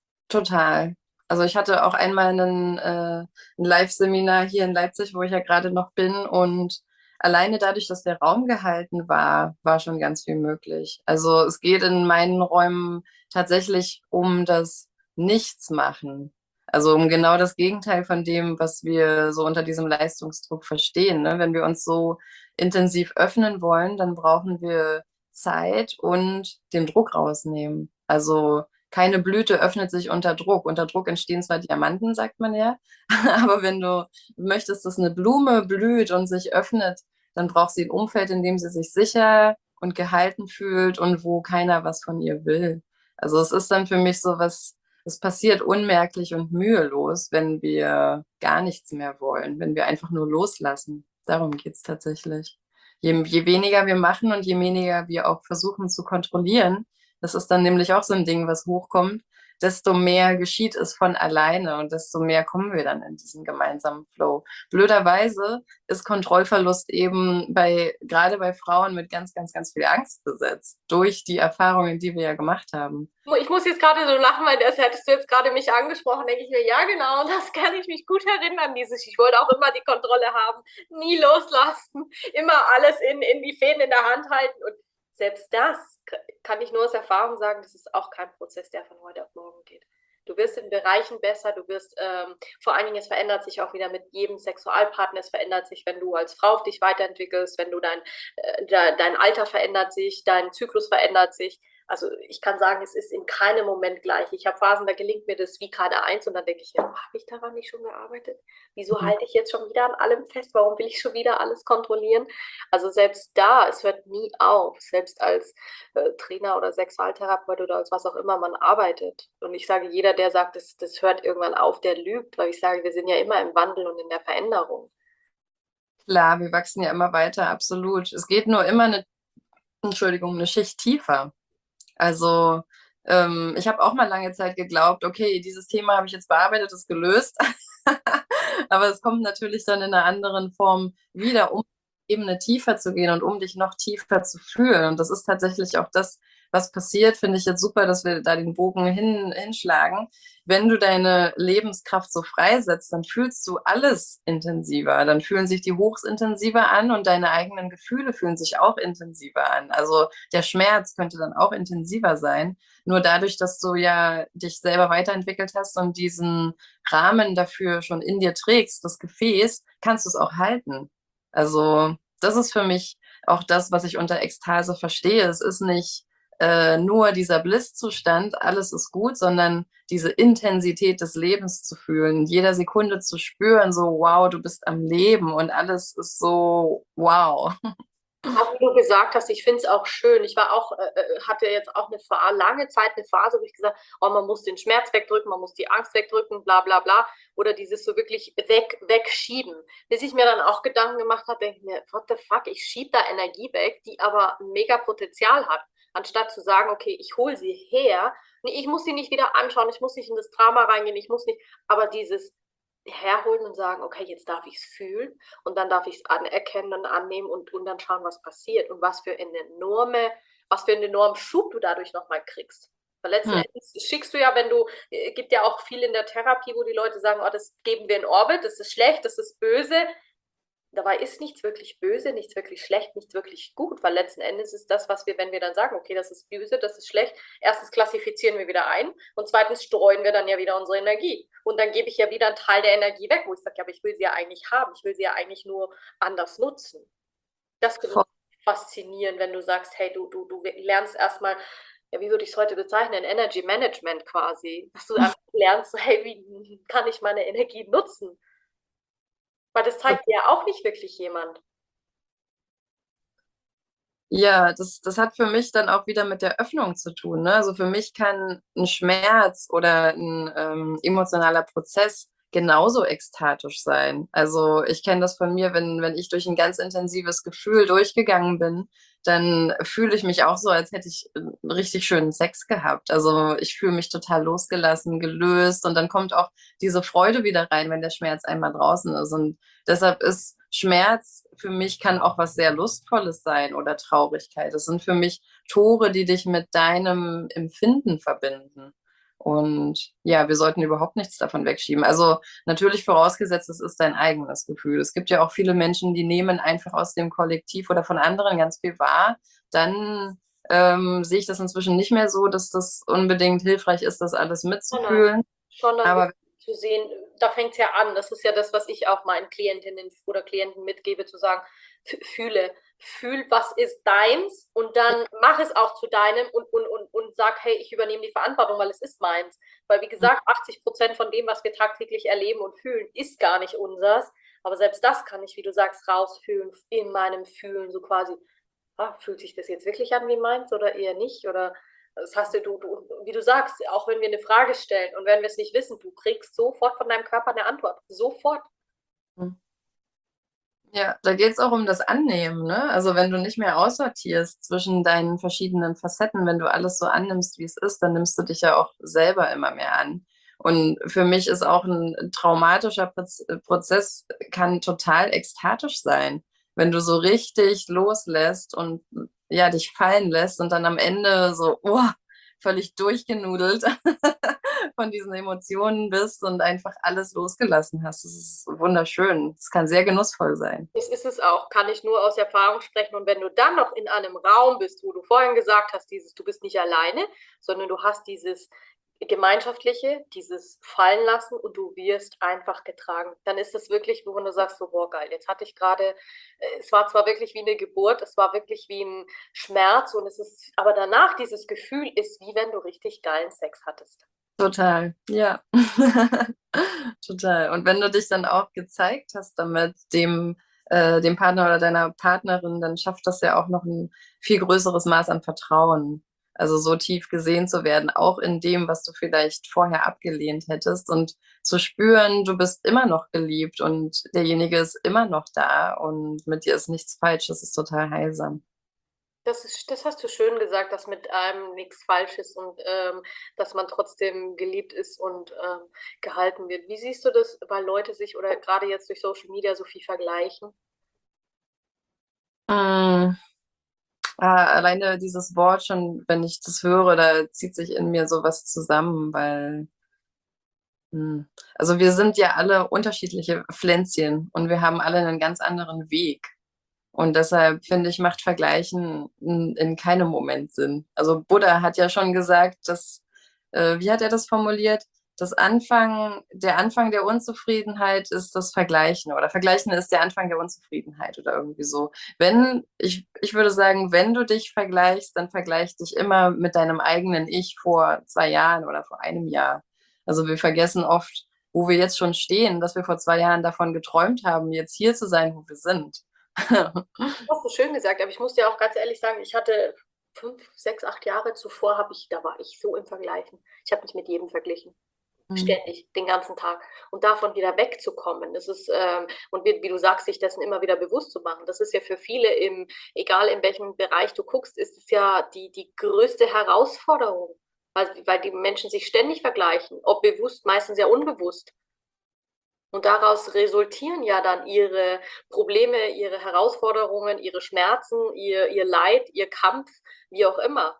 Total. Also ich hatte auch einmal einen, äh, ein Live-Seminar hier in Leipzig, wo ich ja gerade noch bin. Und alleine dadurch, dass der Raum gehalten war, war schon ganz viel möglich. Also es geht in meinen Räumen tatsächlich um das Nichtsmachen. Also um genau das Gegenteil von dem, was wir so unter diesem Leistungsdruck verstehen. Ne? Wenn wir uns so intensiv öffnen wollen, dann brauchen wir Zeit und den Druck rausnehmen. Also keine Blüte öffnet sich unter Druck. Unter Druck entstehen zwar Diamanten, sagt man ja, aber wenn du möchtest, dass eine Blume blüht und sich öffnet, dann braucht sie ein Umfeld, in dem sie sich sicher und gehalten fühlt und wo keiner was von ihr will. Also es ist dann für mich so was, es passiert unmerklich und mühelos, wenn wir gar nichts mehr wollen, wenn wir einfach nur loslassen. Darum geht's tatsächlich. Je, je weniger wir machen und je weniger wir auch versuchen zu kontrollieren, das ist dann nämlich auch so ein Ding, was hochkommt, desto mehr geschieht es von alleine und desto mehr kommen wir dann in diesen gemeinsamen Flow. Blöderweise ist Kontrollverlust eben bei, gerade bei Frauen mit ganz, ganz, ganz viel Angst besetzt, durch die Erfahrungen, die wir ja gemacht haben. Ich muss jetzt gerade so lachen, weil das hättest du jetzt gerade mich angesprochen, denke ich mir, ja genau, das kann ich mich gut erinnern, dieses, ich wollte auch immer die Kontrolle haben, nie loslassen, immer alles in, in die Fäden in der Hand halten und selbst das kann ich nur aus Erfahrung sagen, das ist auch kein Prozess, der von heute auf morgen geht. Du wirst in Bereichen besser, du wirst, ähm, vor allen Dingen, es verändert sich auch wieder mit jedem Sexualpartner, es verändert sich, wenn du als Frau dich weiterentwickelst, wenn du dein, äh, dein Alter verändert sich, dein Zyklus verändert sich. Also ich kann sagen, es ist in keinem Moment gleich. Ich habe Phasen, da gelingt mir das wie K D eins und dann denke ich, ja, habe ich daran nicht schon gearbeitet? Wieso halte ich jetzt schon wieder an allem fest? Warum will ich schon wieder alles kontrollieren? Also selbst da, es hört nie auf. Selbst als äh, Trainer oder Sexualtherapeut oder als was auch immer man arbeitet. Und ich sage, jeder, der sagt, das, das hört irgendwann auf, der lügt, weil ich sage, wir sind ja immer im Wandel und in der Veränderung. Klar, wir wachsen ja immer weiter, absolut. Es geht nur immer eine, Entschuldigung, eine Schicht tiefer. Also ähm, ich habe auch mal lange Zeit geglaubt, okay, dieses Thema habe ich jetzt bearbeitet, ist gelöst. Aber es kommt natürlich dann in einer anderen Form wieder um. Ebene tiefer zu gehen und um dich noch tiefer zu fühlen. Und das ist tatsächlich auch das, was passiert, finde ich jetzt super, dass wir da den Bogen hin, hinschlagen. Wenn du deine Lebenskraft so freisetzt, dann fühlst du alles intensiver. Dann fühlen sich die Hochs intensiver an und deine eigenen Gefühle fühlen sich auch intensiver an. Also der Schmerz könnte dann auch intensiver sein. Nur dadurch, dass du ja dich selber weiterentwickelt hast und diesen Rahmen dafür schon in dir trägst, das Gefäß, kannst du es auch halten. Also das ist für mich auch das, was ich unter Ekstase verstehe. Es ist nicht äh, nur dieser Blisszustand, alles ist gut, sondern diese Intensität des Lebens zu fühlen, jeder Sekunde zu spüren, so wow, du bist am Leben und alles ist so wow. Auch wie du gesagt hast, ich finde es auch schön. Ich war auch, äh, äh, hatte jetzt auch eine Phase, lange Zeit eine Phase, wo ich gesagt habe, oh, man muss den Schmerz wegdrücken, man muss die Angst wegdrücken, bla bla bla. Oder dieses so wirklich weg, wegschieben. Bis ich mir dann auch Gedanken gemacht habe, denke ich mir, what the fuck, ich schiebe da Energie weg, die aber mega Potenzial hat. Anstatt zu sagen, okay, ich hole sie her. Nee, ich muss sie nicht wieder anschauen, ich muss nicht in das Drama reingehen, ich muss nicht, aber dieses herholen und sagen, okay, jetzt darf ich es fühlen und dann darf ich es anerkennen und annehmen und, und dann schauen, was passiert und was für eine enorme, was für einen enormen Schub du dadurch nochmal kriegst. Weil letzten Hm. Endes schickst du ja, wenn du, äh, gibt ja auch viel in der Therapie, wo die Leute sagen, oh, das geben wir in Orbit, das ist schlecht, das ist böse. Dabei ist nichts wirklich böse, nichts wirklich schlecht, nichts wirklich gut, weil letzten Endes ist das, was wir, wenn wir dann sagen, okay, das ist böse, das ist schlecht, erstens klassifizieren wir wieder ein und zweitens streuen wir dann ja wieder unsere Energie. Und dann gebe ich ja wieder einen Teil der Energie weg, wo ich sage, ja, aber ich will sie ja eigentlich haben, ich will sie ja eigentlich nur anders nutzen. Das finde ich faszinierend, wenn du sagst, hey, du, du, du lernst erstmal, ja, wie würde ich es heute bezeichnen, Energy Management quasi, dass du einfach lernst, so, hey, wie kann ich meine Energie nutzen? Weil das zeigt dir ja auch nicht wirklich jemand. Ja, das, das hat für mich dann auch wieder mit der Öffnung zu tun. Ne? Also für mich kann ein Schmerz oder ein ähm, emotionaler Prozess genauso ekstatisch sein. Also ich kenne das von mir, wenn, wenn ich durch ein ganz intensives Gefühl durchgegangen bin, dann fühle ich mich auch so, als hätte ich einen richtig schönen Sex gehabt. Also ich fühle mich total losgelassen, gelöst und dann kommt auch diese Freude wieder rein, wenn der Schmerz einmal draußen ist. Und deshalb ist Schmerz für mich kann auch was sehr Lustvolles sein oder Traurigkeit. Das sind für mich Tore, die dich mit deinem Empfinden verbinden. Und ja, wir sollten überhaupt nichts davon wegschieben. Also natürlich vorausgesetzt, es ist dein eigenes Gefühl. Es gibt ja auch viele Menschen, die nehmen einfach aus dem Kollektiv oder von anderen ganz viel wahr. Dann ähm, sehe ich das inzwischen nicht mehr so, dass das unbedingt hilfreich ist, das alles Genau. mitzufühlen. Schon dann Aber zu sehen, da fängt es ja an. Das ist ja das, was ich auch meinen Klientinnen oder Klienten mitgebe, zu sagen, fühle, fühl, was ist deins und dann mach es auch zu deinem und, und, und, und sag, hey, ich übernehme die Verantwortung, weil es ist meins. Weil wie gesagt, achtzig Prozent von dem, was wir tagtäglich erleben und fühlen, ist gar nicht unseres. Aber selbst das kann ich, wie du sagst, rausfühlen, in meinem Fühlen, so quasi, ah, fühlt sich das jetzt wirklich an wie meins oder eher nicht? Oder das hast du, du, du, wie du sagst, auch wenn wir eine Frage stellen und wenn wir es nicht wissen, du kriegst sofort von deinem Körper eine Antwort. Sofort. ja, da geht es auch um das Annehmen, ne? Also wenn du nicht mehr aussortierst zwischen deinen verschiedenen Facetten, wenn du alles so annimmst, wie es ist, dann nimmst du dich ja auch selber immer mehr an. Und für mich ist auch ein traumatischer Proz- Prozess, kann total ekstatisch sein, wenn du so richtig loslässt und ja, dich fallen lässt und dann am Ende so, oh, völlig durchgenudelt von diesen Emotionen bist und einfach alles losgelassen hast. Das ist wunderschön. Es kann sehr genussvoll sein. Das ist es auch, kann ich nur aus Erfahrung sprechen. Und wenn du dann noch in einem Raum bist, wo du vorhin gesagt hast, dieses, du bist nicht alleine, sondern du hast dieses Gemeinschaftliche, dieses Fallen lassen und du wirst einfach getragen, dann ist es wirklich, wo du sagst, so, boah, geil, jetzt hatte ich gerade, äh, es war zwar wirklich wie eine Geburt, es war wirklich wie ein Schmerz und es ist, aber danach dieses Gefühl ist, wie wenn du richtig geilen Sex hattest. Total, ja. Total. Und wenn du dich dann auch gezeigt hast damit dem, äh, dem Partner oder deiner Partnerin, dann schafft das ja auch noch ein viel größeres Maß an Vertrauen. Also so tief gesehen zu werden, auch in dem, was du vielleicht vorher abgelehnt hättest und zu spüren, du bist immer noch geliebt und derjenige ist immer noch da und mit dir ist nichts falsch. Das ist total heilsam. Das ist, das hast du schön gesagt, dass mit einem nichts falsch ist und ähm, dass man trotzdem geliebt ist und ähm, gehalten wird. Wie siehst du das, weil Leute sich oder gerade jetzt durch Social Media so viel vergleichen? Mm, ah, alleine dieses Wort schon, wenn ich das höre, da zieht sich in mir sowas zusammen, weil, mm, also wir sind ja alle unterschiedliche Pflänzchen und wir haben alle einen ganz anderen Weg. Und deshalb finde ich, macht Vergleichen in, in keinem Moment Sinn. Also Buddha hat ja schon gesagt, dass, äh, wie hat er das formuliert? Das Anfang, der Anfang der Unzufriedenheit ist das Vergleichen oder Vergleichen ist der Anfang der Unzufriedenheit oder irgendwie so. Wenn, ich, ich würde sagen, wenn du dich vergleichst, dann vergleich dich immer mit deinem eigenen Ich vor zwei Jahren oder vor einem Jahr. Also wir vergessen oft, wo wir jetzt schon stehen, dass wir vor zwei Jahren davon geträumt haben, jetzt hier zu sein, wo wir sind. Hast du schön gesagt, aber ich muss dir auch ganz ehrlich sagen, ich hatte fünf, sechs, acht Jahre zuvor, habe ich, da war ich so im Vergleichen. Ich habe mich mit jedem verglichen. Mhm. Ständig, den ganzen Tag. Und davon wieder wegzukommen, das ist, ähm, und wie, wie du sagst, sich dessen immer wieder bewusst zu machen, das ist ja für viele, im, egal in welchem Bereich du guckst, ist es ja die, die größte Herausforderung, weil, weil die Menschen sich ständig vergleichen, ob bewusst, meistens ja unbewusst. Und daraus resultieren ja dann ihre Probleme, ihre Herausforderungen, ihre Schmerzen, ihr, ihr Leid, ihr Kampf, wie auch immer.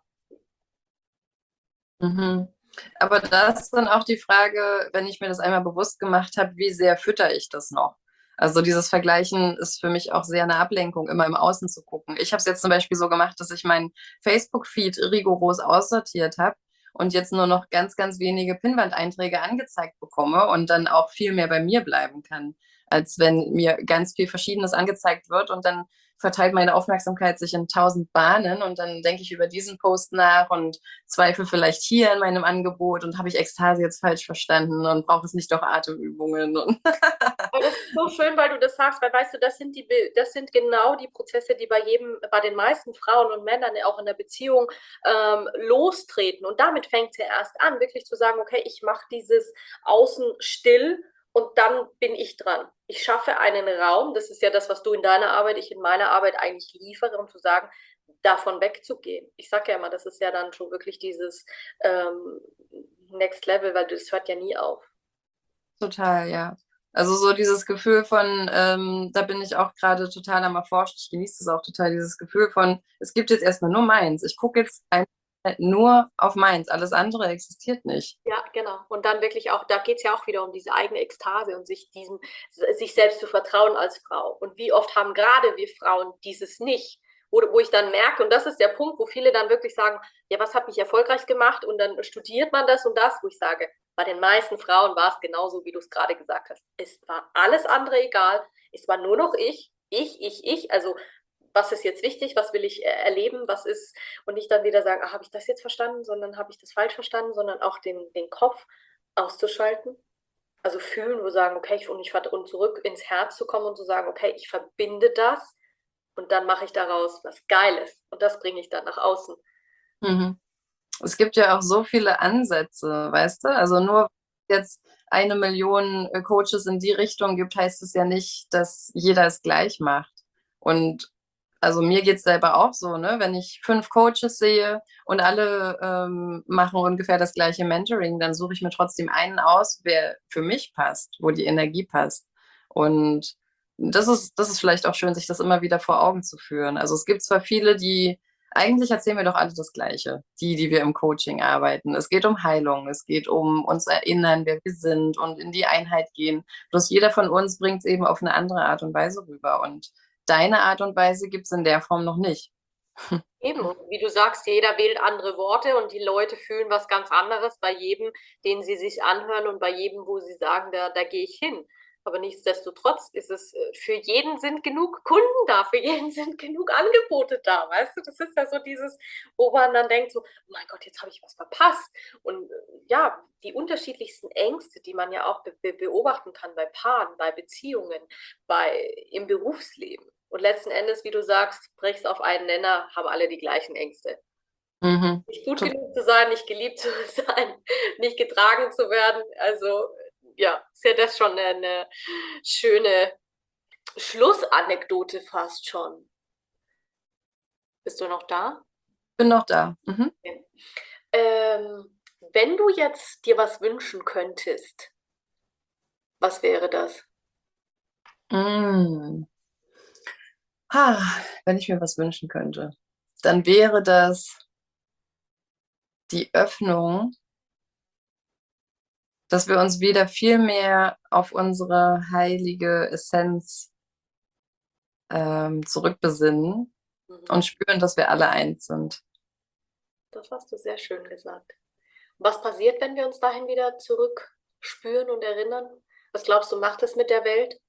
Mhm. Aber da ist dann auch die Frage, wenn ich mir das einmal bewusst gemacht habe, wie sehr fütter ich das noch? Also dieses Vergleichen ist für mich auch sehr eine Ablenkung, immer im Außen zu gucken. Ich habe es jetzt zum Beispiel so gemacht, dass ich meinen Facebook-Feed rigoros aussortiert habe und jetzt nur noch ganz, ganz wenige Pinnwand-Einträge angezeigt bekomme und dann auch viel mehr bei mir bleiben kann, als wenn mir ganz viel Verschiedenes angezeigt wird und dann verteilt meine Aufmerksamkeit sich in tausend Bahnen und dann denke ich über diesen Post nach und zweifle vielleicht hier in meinem Angebot und habe ich Ekstase jetzt falsch verstanden und brauche es nicht doch Atemübungen und Aber das ist so schön, weil du das sagst, weil weißt du, das sind die, das sind genau die Prozesse, die bei jedem, bei den meisten Frauen und Männern auch in der Beziehung ähm, lostreten. Und damit fängt es ja erst an, wirklich zu sagen, okay, ich mache dieses Außen still und dann bin ich dran. Ich schaffe einen Raum, das ist ja das, was du in deiner Arbeit, ich in meiner Arbeit eigentlich liefere, um zu sagen, davon wegzugehen. Ich sage ja immer, das ist ja dann schon wirklich dieses ähm, Next Level, weil das hört ja nie auf. total, ja. Also so dieses Gefühl von, ähm, da bin ich auch gerade total am Erforschen, ich genieße es auch total, dieses Gefühl von, es gibt jetzt erstmal nur meins. Ich gucke jetzt einfach nur auf meins, alles andere existiert nicht. Ja, genau. Und dann wirklich auch, da geht es ja auch wieder um diese eigene Ekstase und sich diesem, sich selbst zu vertrauen als Frau. Und wie oft haben gerade wir Frauen dieses nicht, wo, wo ich dann merke, und das ist der Punkt, wo viele dann wirklich sagen, ja, was hat mich erfolgreich gemacht? Und dann studiert man das und das, wo ich sage, bei den meisten Frauen war es genauso, wie du es gerade gesagt hast. Es war alles andere egal. Es war nur noch ich, ich, ich, ich. Also was ist jetzt wichtig, was will ich äh, erleben, was ist, und nicht dann wieder sagen, ah, habe ich das jetzt verstanden, sondern habe ich das falsch verstanden, sondern auch den, den Kopf auszuschalten. Also fühlen, wo sagen, okay, ich, und, ich, und zurück ins Herz zu kommen und zu sagen, okay, ich verbinde das und dann mache ich daraus was Geiles und das bringe ich dann nach außen. Mhm. Es gibt ja auch so viele Ansätze, weißt du? Also nur weil es jetzt eine Million äh, Coaches in die Richtung gibt, heißt es ja nicht, dass jeder es gleich macht. Und also mir geht es selber auch so, ne? Wenn ich fünf Coaches sehe und alle ähm, machen ungefähr das gleiche Mentoring, dann suche ich mir trotzdem einen aus, wer für mich passt, wo die Energie passt. Und das ist, das ist vielleicht auch schön, sich das immer wieder vor Augen zu führen. Also es gibt zwar viele, die eigentlich erzählen wir doch alle das Gleiche, die, die wir im Coaching arbeiten. Es geht um Heilung, es geht um uns erinnern, wer wir sind und in die Einheit gehen. Bloß jeder von uns bringt es eben auf eine andere Art und Weise rüber. Und deine Art und Weise gibt es in der Form noch nicht. Eben, und wie du sagst, jeder wählt andere Worte und die Leute fühlen was ganz anderes bei jedem, den sie sich anhören und bei jedem, wo sie sagen, da, da gehe ich hin. Aber nichtsdestotrotz ist es, äh, für jeden sind genug Kunden da, für jeden sind genug Angebote da, weißt du? Das ist ja so dieses, wo man dann denkt so, oh mein Gott, jetzt habe ich was verpasst. Und äh, ja, die unterschiedlichsten Ängste, die man ja auch be be beobachten kann bei Paaren, bei Beziehungen, bei, im Berufsleben. Und letzten Endes, wie du sagst, brichst auf einen Nenner, haben alle die gleichen Ängste. Mhm. Nicht gut Tot- genug zu sein, nicht geliebt zu sein, nicht getragen zu werden. Also ja, ist ja das schon eine, eine schöne Schlussanekdote fast schon. Bist du noch da? Bin noch da. Mhm. Okay. Ähm, wenn du jetzt dir was wünschen könntest, was wäre das? Mm. Ah, wenn ich mir was wünschen könnte, dann wäre das die Öffnung, dass wir uns wieder viel mehr auf unsere heilige Essenz ähm, zurückbesinnen Mhm. und spüren, dass wir alle eins sind. Das hast du sehr schön gesagt. Was passiert, wenn wir uns dahin wieder zurückspüren und erinnern? Was glaubst du, macht es mit der Welt?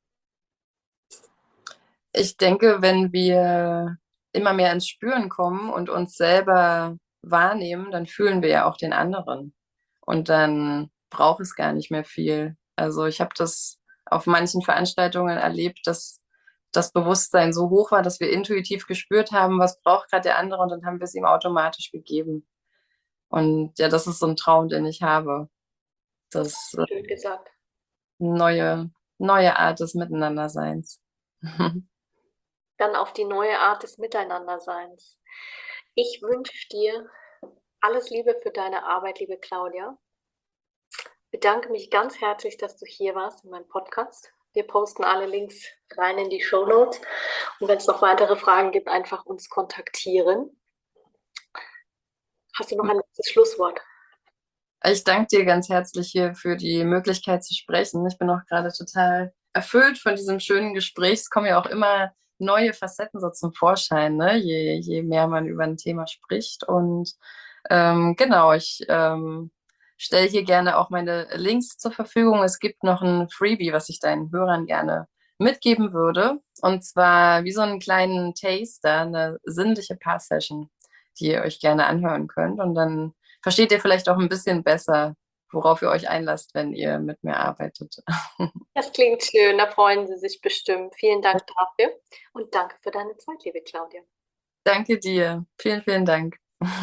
Ich denke, wenn wir immer mehr ins Spüren kommen und uns selber wahrnehmen, dann fühlen wir ja auch den anderen. Und dann braucht es gar nicht mehr viel. Also ich habe das auf manchen Veranstaltungen erlebt, dass das Bewusstsein so hoch war, dass wir intuitiv gespürt haben, was braucht gerade der andere, und dann haben wir es ihm automatisch gegeben. Und ja, das ist so ein Traum, den ich habe. Das Das hast ist du schön gesagt. eine neue, neue Art des Miteinanderseins. Dann auf die neue Art des Miteinanderseins. Ich wünsche dir alles Liebe für deine Arbeit, liebe Claudia. Bedanke mich ganz herzlich, dass du hier warst in meinem Podcast. Wir posten alle Links rein in die Shownotes. Und wenn es noch weitere Fragen gibt, einfach uns kontaktieren. Hast du noch ein letztes Schlusswort? Ich danke dir ganz herzlich hier für die Möglichkeit zu sprechen. Ich bin auch gerade total erfüllt von diesem schönen Gespräch. Es kommen ja auch immer neue Facetten so zum Vorschein, ne? je, je mehr man über ein Thema spricht. Und ähm, genau, ich ähm, stelle hier gerne auch meine Links zur Verfügung. Es gibt noch ein Freebie, was ich deinen Hörern gerne mitgeben würde. Und zwar wie so einen kleinen Taster, eine sinnliche Paar-Session, die ihr euch gerne anhören könnt. Und dann versteht ihr vielleicht auch ein bisschen besser, worauf ihr euch einlasst, wenn ihr mit mir arbeitet. Das klingt schön, da freuen Sie sich bestimmt. Vielen Dank dafür und danke für deine Zeit, liebe Claudia. Danke dir. Vielen, vielen Dank.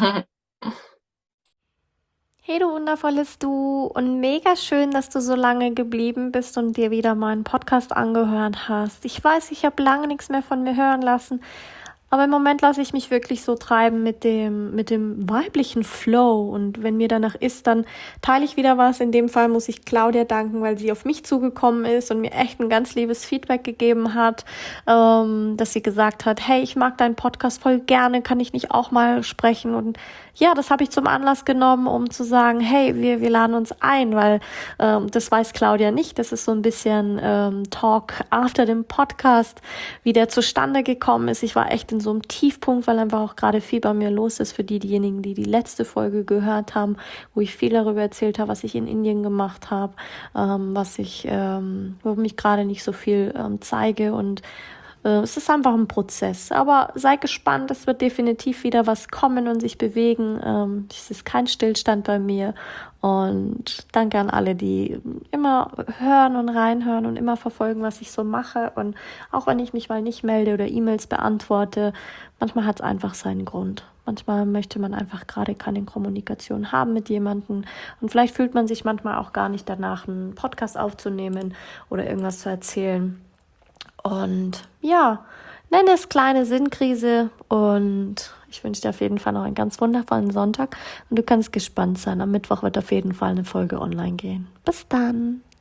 Hey du wundervolles Du, und mega schön, dass du so lange geblieben bist und dir wieder meinen Podcast angehört hast. Ich weiß, ich habe lange nichts mehr von mir hören lassen, aber im Moment lasse ich mich wirklich so treiben mit dem, mit dem weiblichen Flow, und wenn mir danach ist, dann teile ich wieder was. In dem Fall muss ich Claudia danken, weil sie auf mich zugekommen ist und mir echt ein ganz liebes Feedback gegeben hat, ähm, dass sie gesagt hat, hey, ich mag deinen Podcast voll gerne, kann ich nicht auch mal sprechen? Und ja, das habe ich zum Anlass genommen, um zu sagen, hey, wir, wir laden uns ein, weil ähm, das weiß Claudia nicht. Das ist so ein bisschen ähm, Talk after dem Podcast, wie der zustande gekommen ist. Ich war echt in so einem Tiefpunkt, weil einfach auch gerade viel bei mir los ist. Für die, diejenigen, die die letzte Folge gehört haben, wo ich viel darüber erzählt habe, was ich in Indien gemacht habe, ähm, was ich, ähm, wo mich gerade nicht so viel ähm, zeige, und es ist einfach ein Prozess, aber sei gespannt, es wird definitiv wieder was kommen und sich bewegen. Es ist kein Stillstand bei mir, und danke an alle, die immer hören und reinhören und immer verfolgen, was ich so mache. Und auch wenn ich mich mal nicht melde oder E-Mails beantworte, manchmal hat es einfach seinen Grund. Manchmal möchte man einfach gerade keine Kommunikation haben mit jemandem, und vielleicht fühlt man sich manchmal auch gar nicht danach, einen Podcast aufzunehmen oder irgendwas zu erzählen. Und ja, nenne es kleine Sinnkrise, und ich wünsche dir auf jeden Fall noch einen ganz wundervollen Sonntag, und du kannst gespannt sein. Am Mittwoch wird auf jeden Fall eine Folge online gehen. Bis dann!